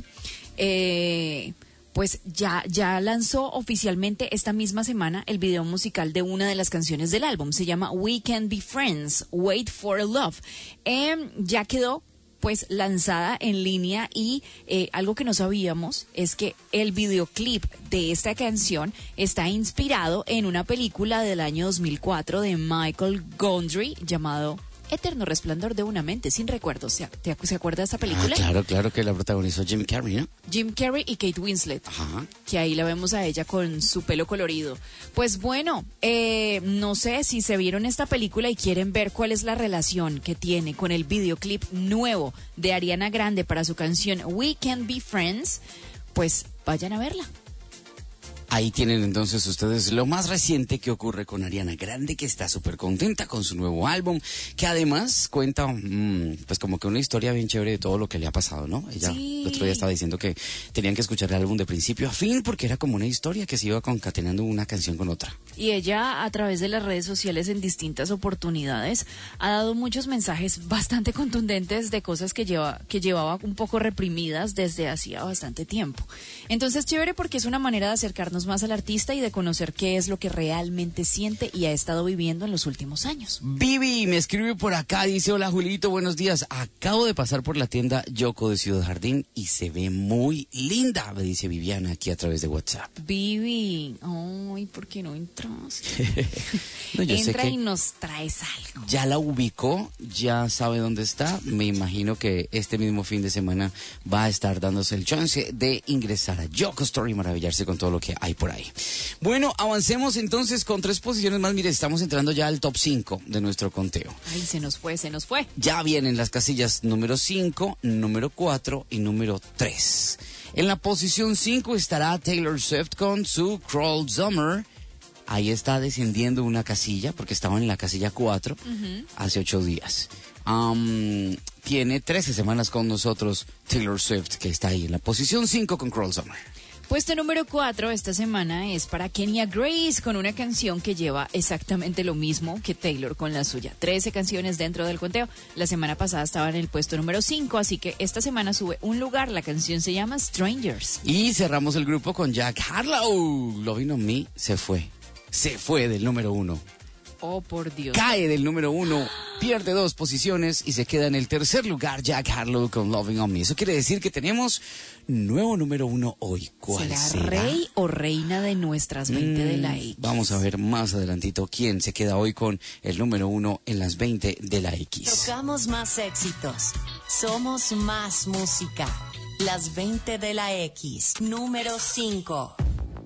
S3: pues ya lanzó oficialmente esta misma semana el video musical de una de las canciones del álbum. Se llama We Can Be Friends, Wait for Love. Ya quedó pues lanzada en línea y algo que no sabíamos es que el videoclip de esta canción está inspirado en una película del año 2004 de Michael Gondry llamado Eterno Resplandor de una mente sin recuerdos. ¿Se acuerda de esta película?
S2: Claro que la protagonizó Jim Carrey, ¿no?
S3: Jim Carrey y Kate Winslet.
S2: Ajá.
S3: Que ahí la vemos a ella con su pelo colorido. Pues bueno, no sé si se vieron esta película y quieren ver cuál es la relación que tiene con el videoclip nuevo de Ariana Grande para su canción We Can Be Friends, pues vayan a verla.
S2: Ahí tienen entonces ustedes lo más reciente que ocurre con Ariana Grande, que está súper contenta con su nuevo álbum, que además cuenta pues como que una historia bien chévere de todo lo que le ha pasado, ¿no? Ella el otro día estaba diciendo que tenían que escuchar el álbum de principio a fin porque era como una historia que se iba concatenando una canción con otra.
S3: Y ella a través de las redes sociales en distintas oportunidades ha dado muchos mensajes bastante contundentes de cosas que llevaba un poco reprimidas desde hacía bastante tiempo. Entonces chévere porque es una manera de acercarnos más al artista y de conocer qué es lo que realmente siente y ha estado viviendo en los últimos años.
S2: Vivi me escribe por acá, dice: hola Julito, buenos días, acabo de pasar por la tienda Yoko de Ciudad Jardín y se ve muy linda, me dice Viviana aquí a través de WhatsApp.
S3: Vivi, ay, ¿por qué no entras?
S2: No, yo
S3: entra
S2: sé que
S3: y nos traes algo.
S2: ya la ubicó, ya sabe dónde está, me imagino que este mismo fin de semana va a estar dándose el chance de ingresar a Yoko Store y maravillarse con todo lo que hay por ahí. Bueno, avancemos entonces con 3 posiciones más. Mire, estamos entrando ya al top 5 de nuestro conteo.
S3: Ay, se nos fue.
S2: Ya vienen las casillas número 5, número 4 y número 3. En la posición 5 estará Taylor Swift con su Cruel Summer. Ahí está descendiendo una casilla porque estaba en la casilla 4 hace 8 días. Tiene 13 semanas con nosotros Taylor Swift, que está ahí en la posición 5 con Cruel Summer.
S3: Puesto número 4 esta semana es para Kenya Grace con una canción que lleva exactamente lo mismo que Taylor con la suya. 13 canciones dentro del conteo. La semana pasada estaba en el puesto número 5, así que esta semana sube un lugar. La canción se llama Strangers.
S2: Y cerramos el grupo con Jack Harlow. Loving on Me se fue del número 1.
S3: Oh, por Dios.
S2: Cae del número 1, pierde 2 posiciones y se queda en el tercer lugar Jack Harlow con Loving on Me. Eso quiere decir que tenemos nuevo número 1 hoy. ¿Cuál será?
S3: ¿Rey o reina de nuestras 20 de la X?
S2: Vamos a ver más adelantito quién se queda hoy con el número 1 en las 20 de la X.
S1: Tocamos más éxitos. Somos más música. Las 20 de la X. Número 5.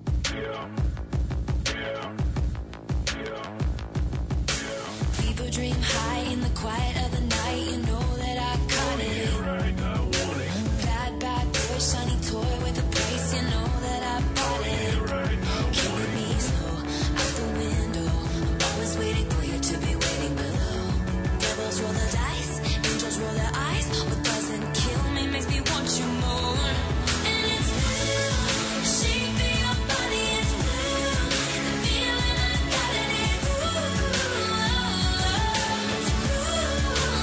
S8: Dream high in the quiet of the night. You know that I caught it. Bad, bad boy, shiny toy with a price. You know that I bought it. Killing me slow out the window. I'm always waiting for you to be waiting below. Devils roll the dice, angels roll their eyes. What doesn't kill me makes me want you more. And it's blue, shape of your body is blue. The feeling I got it is blue.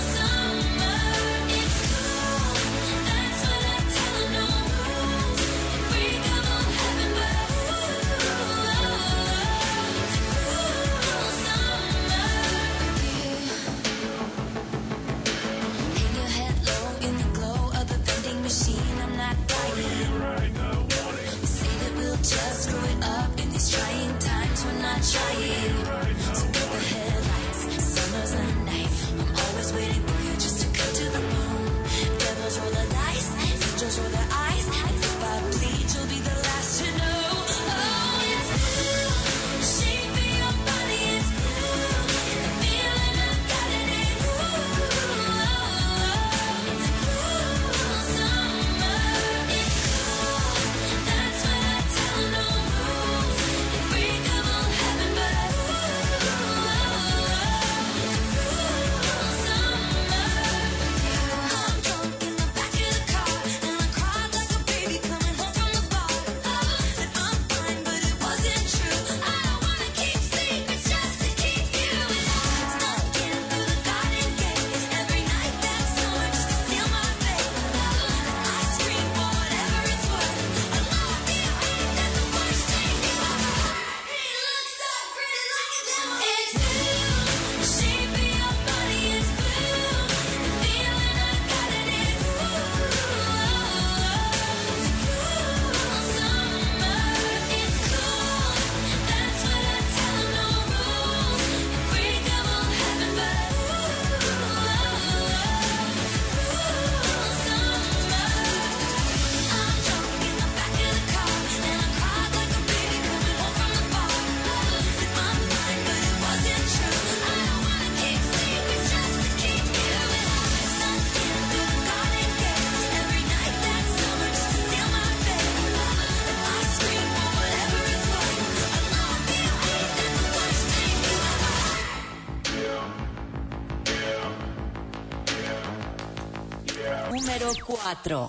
S1: Número 4.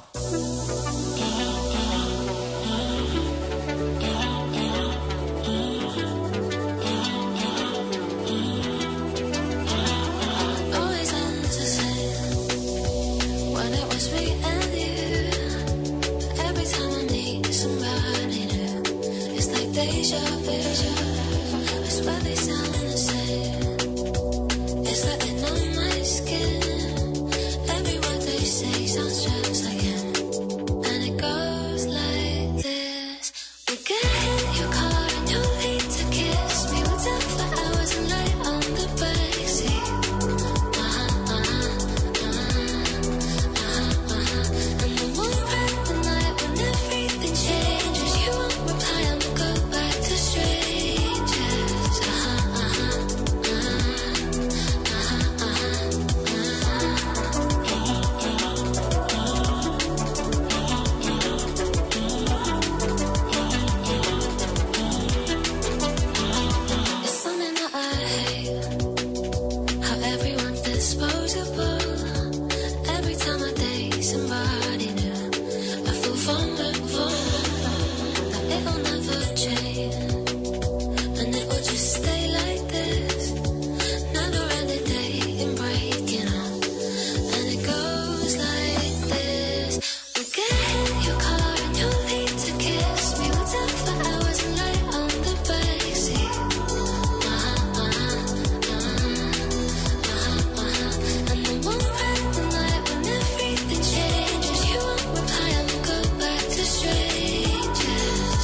S8: Always ends the same when it was me and you. Every time I need somebody new, it's like deja vu. I swear they sound the same. It's letting on my skin. Every word they say sounds just like him, and it goes like this. We get in your car and you need to kiss me. We'll talk for hours and lay on the backseat. And then we'll ride the night when everything changes. You won't reply and we'll go back to strangers. It's something that I hate, how everyone's disposable. Every time I date somebody new, I feel vulnerable, that it'll never change, and it will just stay like this. Never ending dating, breaking up, and it goes like this. We get in your car and you need to kiss me. We'll talk for hours and lay on the backseat. And then we'll ride the night when everything changes. You won't reply and we'll go back to strangers.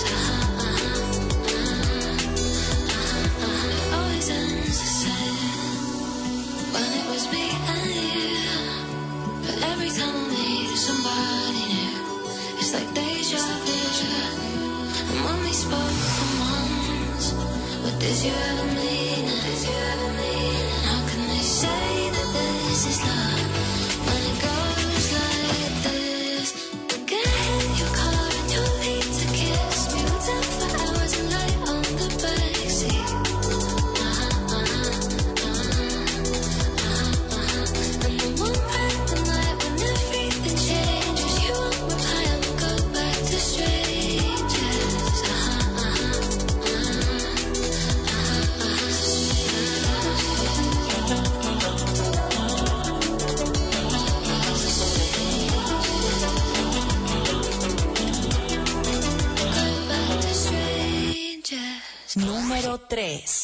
S8: It always ends the same when it was me and you. But every time I need somebody new, it's like deja vu. And when we spoke for months, what did you ever mean? How can they say that this is love when it goes like this? We get in your car and you need to kiss me. We'll talk for hours and lay on the backseat. And then we'll ride the night when everything changes. You won't reply and we'll go back to strangers. Go back to strangers.
S1: Número 3.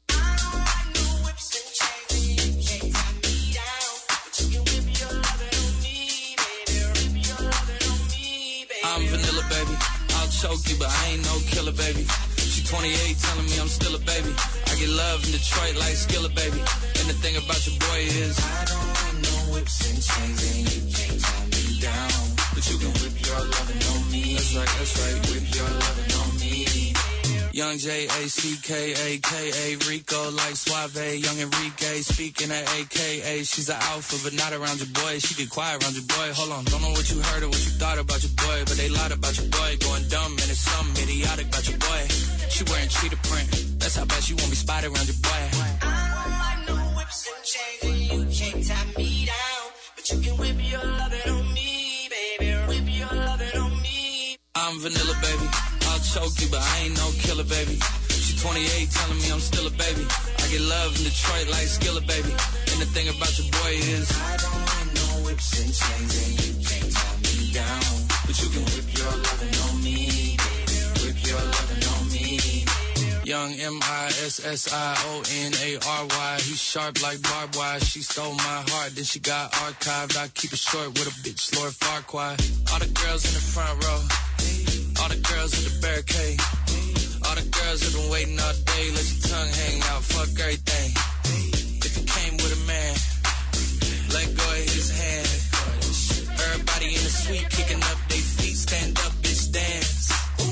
S4: I'm vanilla, baby. I'll choke you, but I ain't no killer, baby. She 28, telling me I'm still a baby. I get love in Detroit like Skillet, baby. And the thing about your boy is I don't want no whips and chains, and you can't tie me down. But you can whip your lovin' on me. That's right, whip your lovin' on me. Young J-A-C-K-A-K-A, Rico like Suave, Young Enrique, speaking at AKA. She's an alpha, but not around your boy. She get quiet around your boy. Hold on, don't know what you heard or what you thought about your boy, but they lied about your boy. Going dumb, and it's something idiotic about your boy. She wearing cheetah print, that's how bad she won't be spotted around your boy.
S5: I don't like no whips and chains, and you can't tie me down. But you can whip your lovin' on me, baby. Whip your lovin' on me.
S4: I'm vanilla, baby. I'll choke you, but I ain't no killer, baby. She 28, telling me I'm still a baby. I get love in Detroit like Skillet, baby. And the thing about your boy is I don't want no whips and chains, and you can't tie me down. But you can whip your lovin' on me, baby. Whip your lovin' on me. Young M-I-S-S-I-O-N-A-R-Y. He's sharp like barbed wire. She stole my heart, then she got archived. I keep it short with a bitch, Lord Farquaad. All the girls in the front row, all the girls in the barricade, all the girls that been waiting all day. Let your tongue hang out, fuck everything. If you came with a man, let go of his hand. Everybody in the suite kicking up their feet. Stand up, bitch, dance.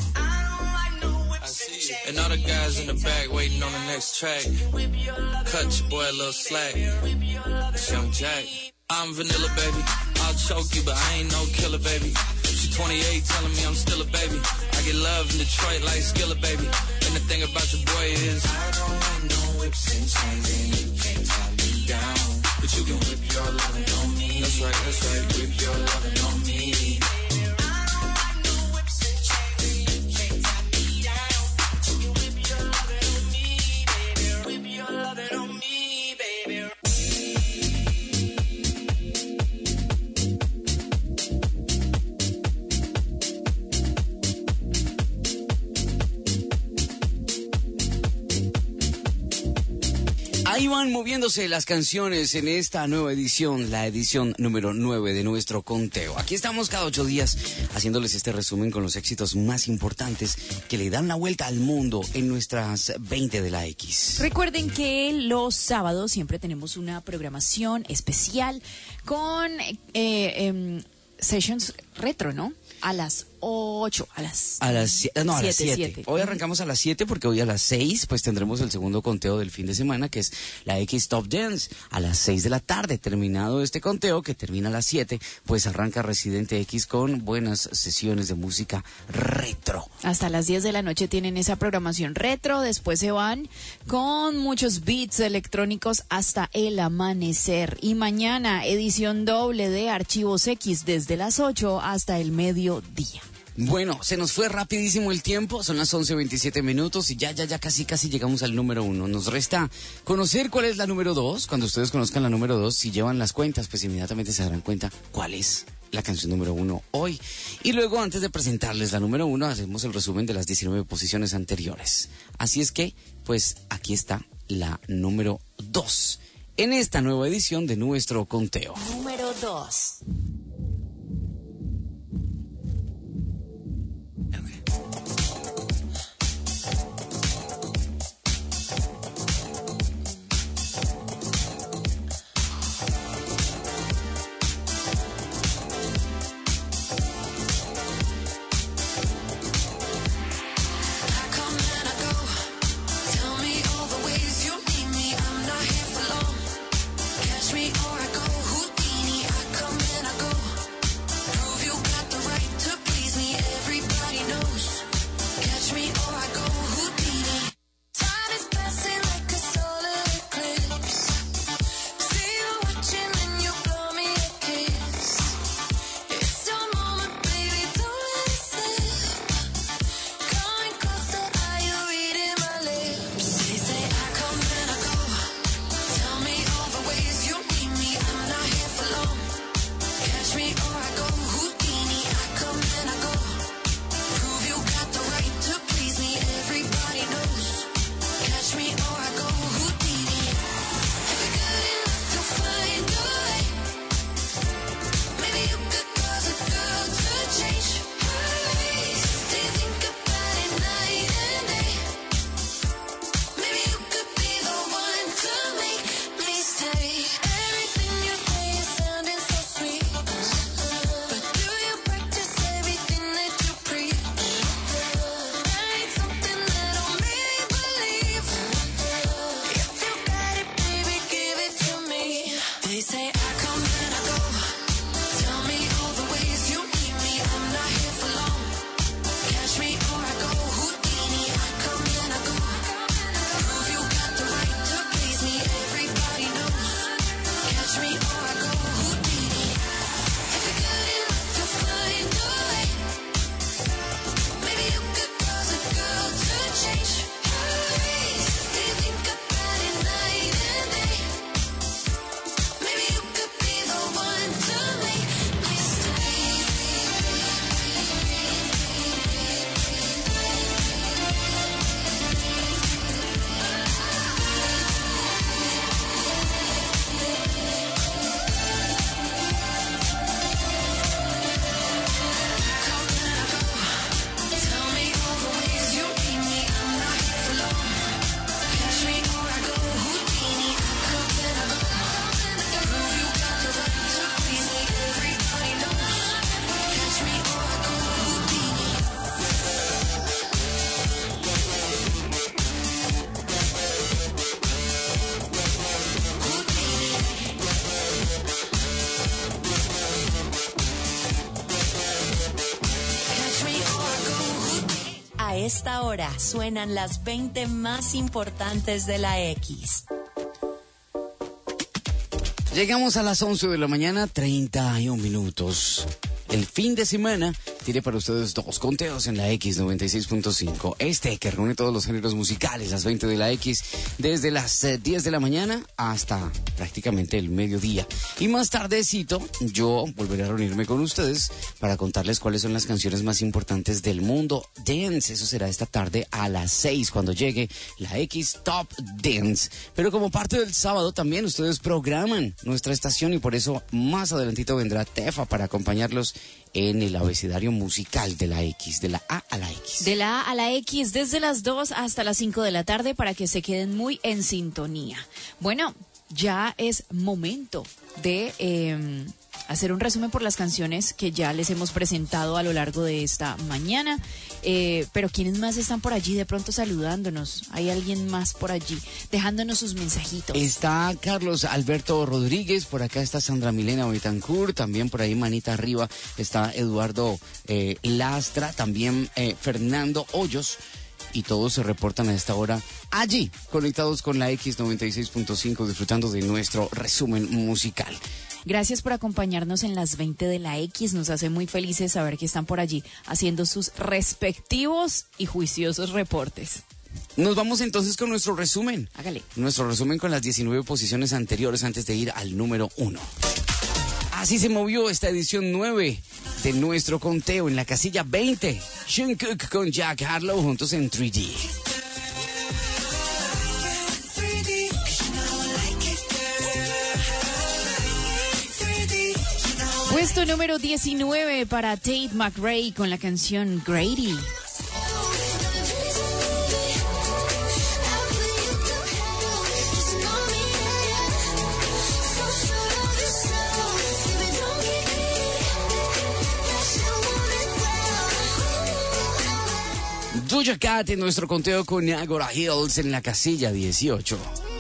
S4: I see you. And all the guys in the back waiting on the next track. Cut your boy a little slack. It's Young Jack. I'm vanilla, baby. I'll choke you, but I ain't no killer, baby. She 28, telling me I'm still a baby. I get love in Detroit like Skillet, baby. And the thing about your boy is I don't want no whips and chains, and you can't tie me down. But you can whip your lovin' on me. That's right, whip your lovin'
S2: Ahí van moviéndose las canciones en esta nueva edición, la edición número 9 de nuestro conteo. Aquí estamos cada 8 días haciéndoles este resumen con los éxitos más importantes que le dan la vuelta al mundo en nuestras 20 de la X.
S3: Recuerden que los sábados siempre tenemos una programación especial con sessions retro, ¿no? A las 8, a las 7.
S2: Hoy arrancamos a las 7 porque hoy a las 6 pues tendremos el segundo conteo del fin de semana, que es la X Top Dance. A las 6 de la tarde, terminado este conteo, que termina a las 7, pues arranca Residente X con buenas sesiones de música retro.
S3: Hasta las 10 de la noche tienen esa programación retro, después se van con muchos beats electrónicos hasta el amanecer. Y mañana, edición doble de Archivos X desde las 8 hasta el mediodía.
S2: Bueno, se nos fue rapidísimo el tiempo, son las 11:27 minutos y ya casi llegamos al número 1. Nos resta conocer cuál es la número 2. Cuando ustedes conozcan la número 2, si llevan las cuentas, pues inmediatamente se darán cuenta cuál es la canción número 1 hoy. Y luego, antes de presentarles la número 1, hacemos el resumen de las 19 posiciones anteriores. Así es que, pues aquí está la número 2 en esta nueva edición de nuestro conteo.
S1: Número 2. A esta hora suenan las 20 más importantes de la X.
S2: Llegamos a las 11 de la mañana, 31 minutos. El fin de semana tiene para ustedes 2 conteos en la X96.5. Este que reúne todos los géneros musicales, las 20 de la X, desde las 10 de la mañana hasta prácticamente el mediodía. Y más tardecito, yo volveré a reunirme con ustedes para contarles cuáles son las canciones más importantes del mundo dance. Eso será esta tarde a las 6 cuando llegue la X Top Dance. Pero como parte del sábado también ustedes programan nuestra estación y por eso más adelantito vendrá Tefa para acompañarlos en el abecedario musical de la X, de la A a la X.
S3: De la A a la X, desde las 2 hasta las 5 de la tarde para que se queden muy en sintonía. Bueno, ya es momento de hacer un resumen por las canciones que ya les hemos presentado a lo largo de esta mañana. Pero ¿quiénes más están por allí de pronto saludándonos? ¿Hay alguien más por allí dejándonos sus mensajitos?
S2: Está Carlos Alberto Rodríguez, por acá está Sandra Milena Betancourt, también por ahí manita arriba está Eduardo Lastra, también Fernando Hoyos. Y todos se reportan a esta hora allí, conectados con la X96.5, disfrutando de nuestro resumen musical.
S3: Gracias por acompañarnos en las 20 de la X. Nos hace muy felices saber que están por allí haciendo sus respectivos y juiciosos reportes.
S2: Nos vamos entonces con nuestro resumen.
S3: Hágale.
S2: Nuestro resumen con las 19 posiciones anteriores antes de ir al número 1. Así se movió esta edición 9 de nuestro conteo en la casilla 20. Jungkook con Jack Harlow juntos en 3D.
S3: Puesto número 19 para Tate McRae con la canción Grady.
S2: Doja Cat en nuestro conteo con Agora Hills en la casilla 18.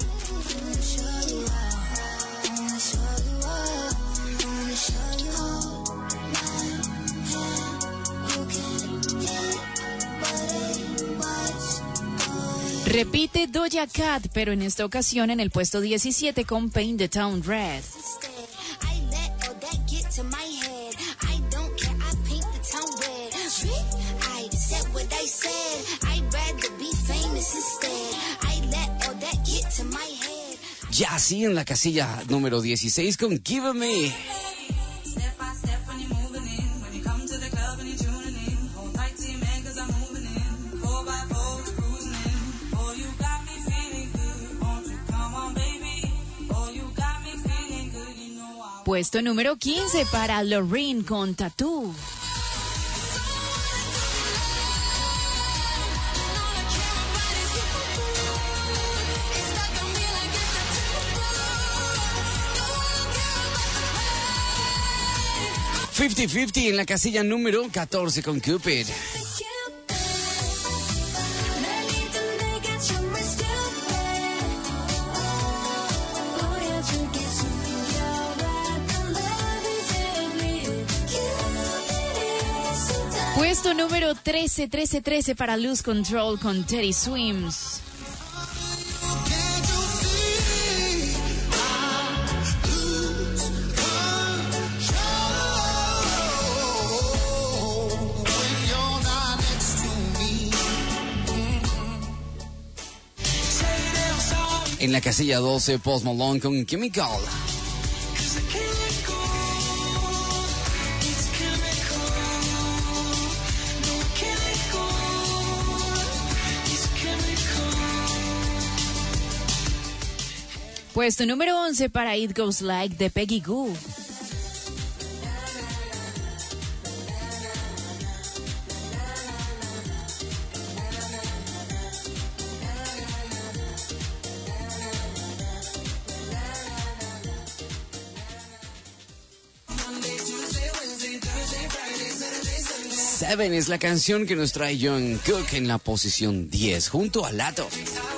S3: Repite Doja Cat, pero en esta ocasión en el puesto 17 con Paint the Town Red.
S2: Ya sí en la casilla número 16 con Give Me.
S3: Puesto número 15 para Loreen con Tattoo.
S2: $50-50 en la casilla número 14 con Cupid.
S3: Puesto número 13 para Lose Control con Teddy Swims.
S2: En la casilla 12, Post Malone con Chemical.
S3: Puesto número 11 para It Goes Like de Peggy Gou.
S2: Seven es la canción que nos trae Jungkook en la posición 10, junto a Lato.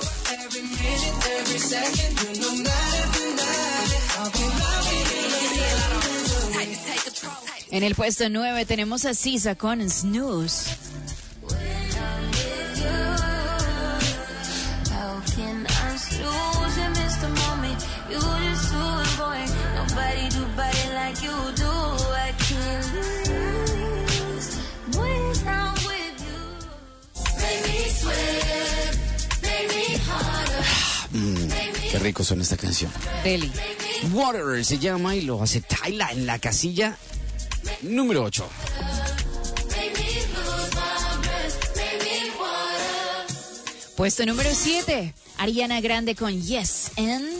S3: En el puesto 9 tenemos a SZA con Snooze.
S2: Qué rico suena esta canción.
S3: Deli.
S2: Water se llama y lo hace Tyla en la casilla número 8.
S3: Puesto número 7, Ariana Grande con Yes and.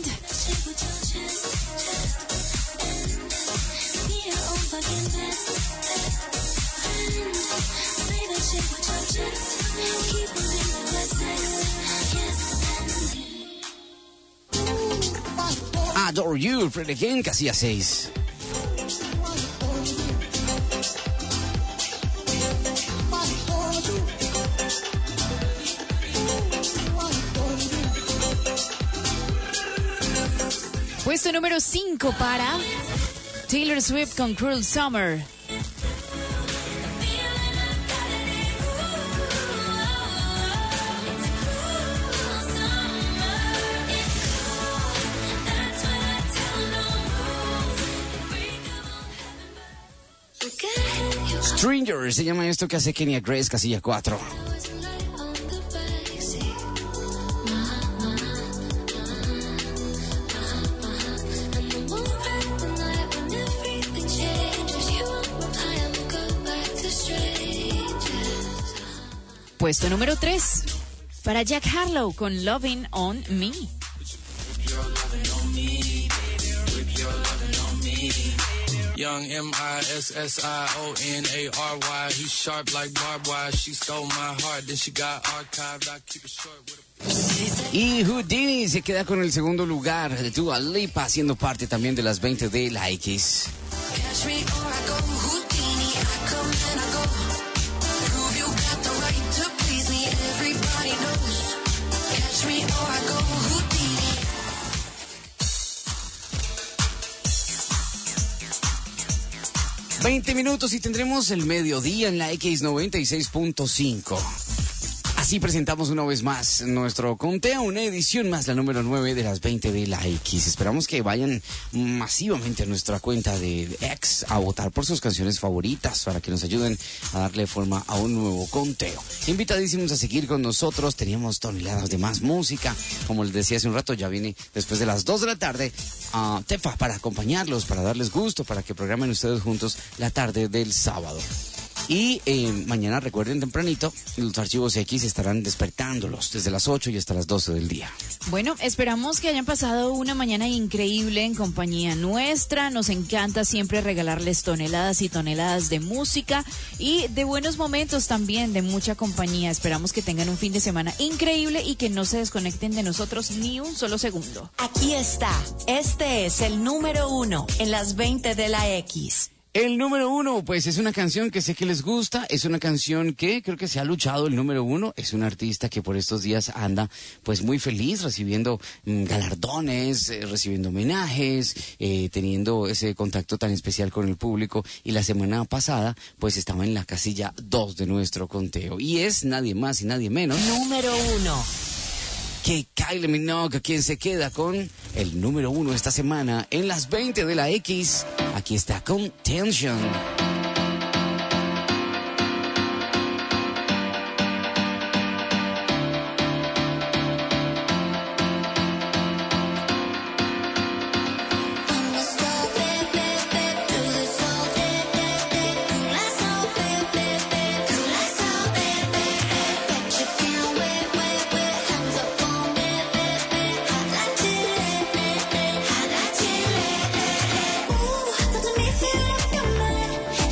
S2: Adore You, Fred again, casilla 6.
S3: Puesto número 5 para Taylor Swift con Cruel Summer.
S2: Stranger se llama esto que hace Kenya Grace, casilla 4.
S3: Puesto número 3 para Jack Harlow con Loving on Me.
S4: Young M-I-S-S-I-O-N-A-R-Y. He's sharp like barbed wire. She stole my heart, then she got archived. I keep it short with a...
S2: Y Houdini se queda con el segundo lugar de Dua Lipa, siendo parte también de las 20 de la X.
S5: Catch me or I go Houdini, I come and I go. Prove you got the right to please me, everybody knows. Catch me or I go Houdini.
S2: 20 minutos y tendremos el mediodía en la X96.5. Así presentamos una vez más nuestro conteo, una edición más, la número 9 de las 20 de la X. Esperamos que vayan masivamente a nuestra cuenta de X a votar por sus canciones favoritas para que nos ayuden a darle forma a un nuevo conteo. Invitadísimos a seguir con nosotros, teníamos toneladas de más música. Como les decía hace un rato, ya viene después de las 2 de la tarde a Tefa para acompañarlos, para darles gusto, para que programen ustedes juntos la tarde del sábado. Y mañana, recuerden tempranito, los archivos X estarán despertándolos desde las 8 y hasta las 12 del día.
S3: Bueno, esperamos que hayan pasado una mañana increíble en compañía nuestra. Nos encanta siempre regalarles toneladas y toneladas de música y de buenos momentos también, de mucha compañía. Esperamos que tengan un fin de semana increíble y que no se desconecten de nosotros ni un solo segundo.
S1: Aquí está. Este es el número 1 en las 20 de la X.
S2: El número 1, pues es una canción que sé que les gusta, es una canción que creo que se ha luchado el número 1, es un artista que por estos días anda pues muy feliz recibiendo galardones, recibiendo homenajes, teniendo ese contacto tan especial con el público y la semana pasada pues estaba en la casilla 2 de nuestro conteo y es nadie más y nadie menos.
S1: Número 1.
S2: Que Kylie Minogue, quien se queda con el número 1 esta semana en las 20 de la X. Aquí está con Tension.
S5: Ooh, let me feel up your mind.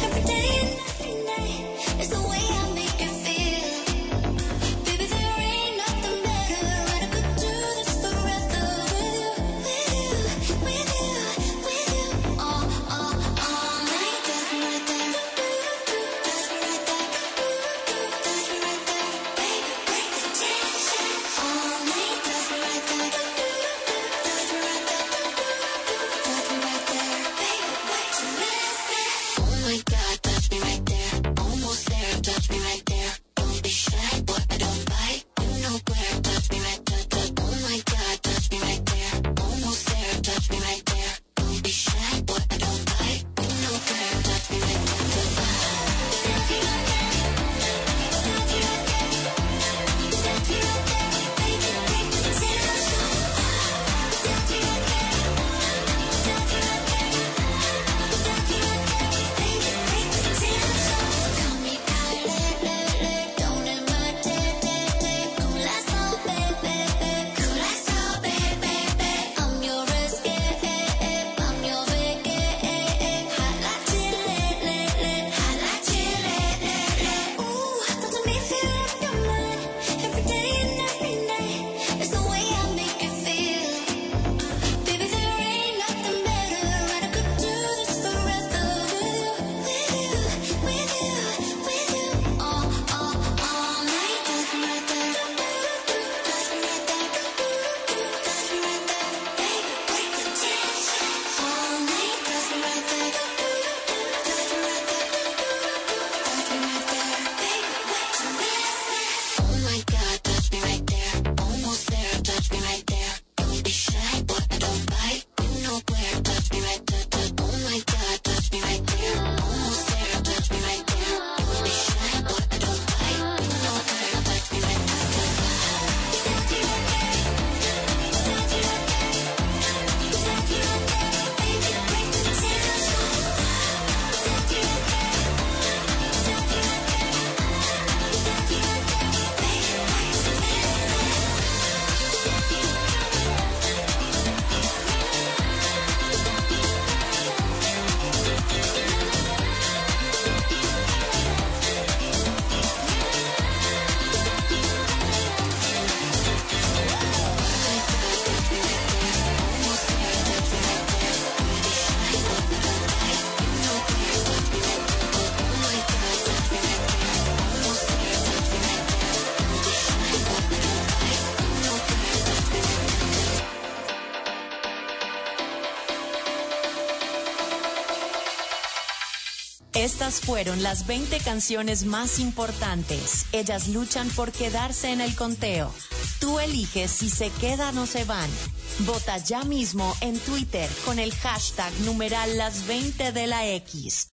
S1: Estas fueron las 20 canciones más importantes. Ellas luchan por quedarse en el conteo. Tú eliges si se quedan o se van. Vota ya mismo en Twitter con el hashtag numeral las 20 de la X.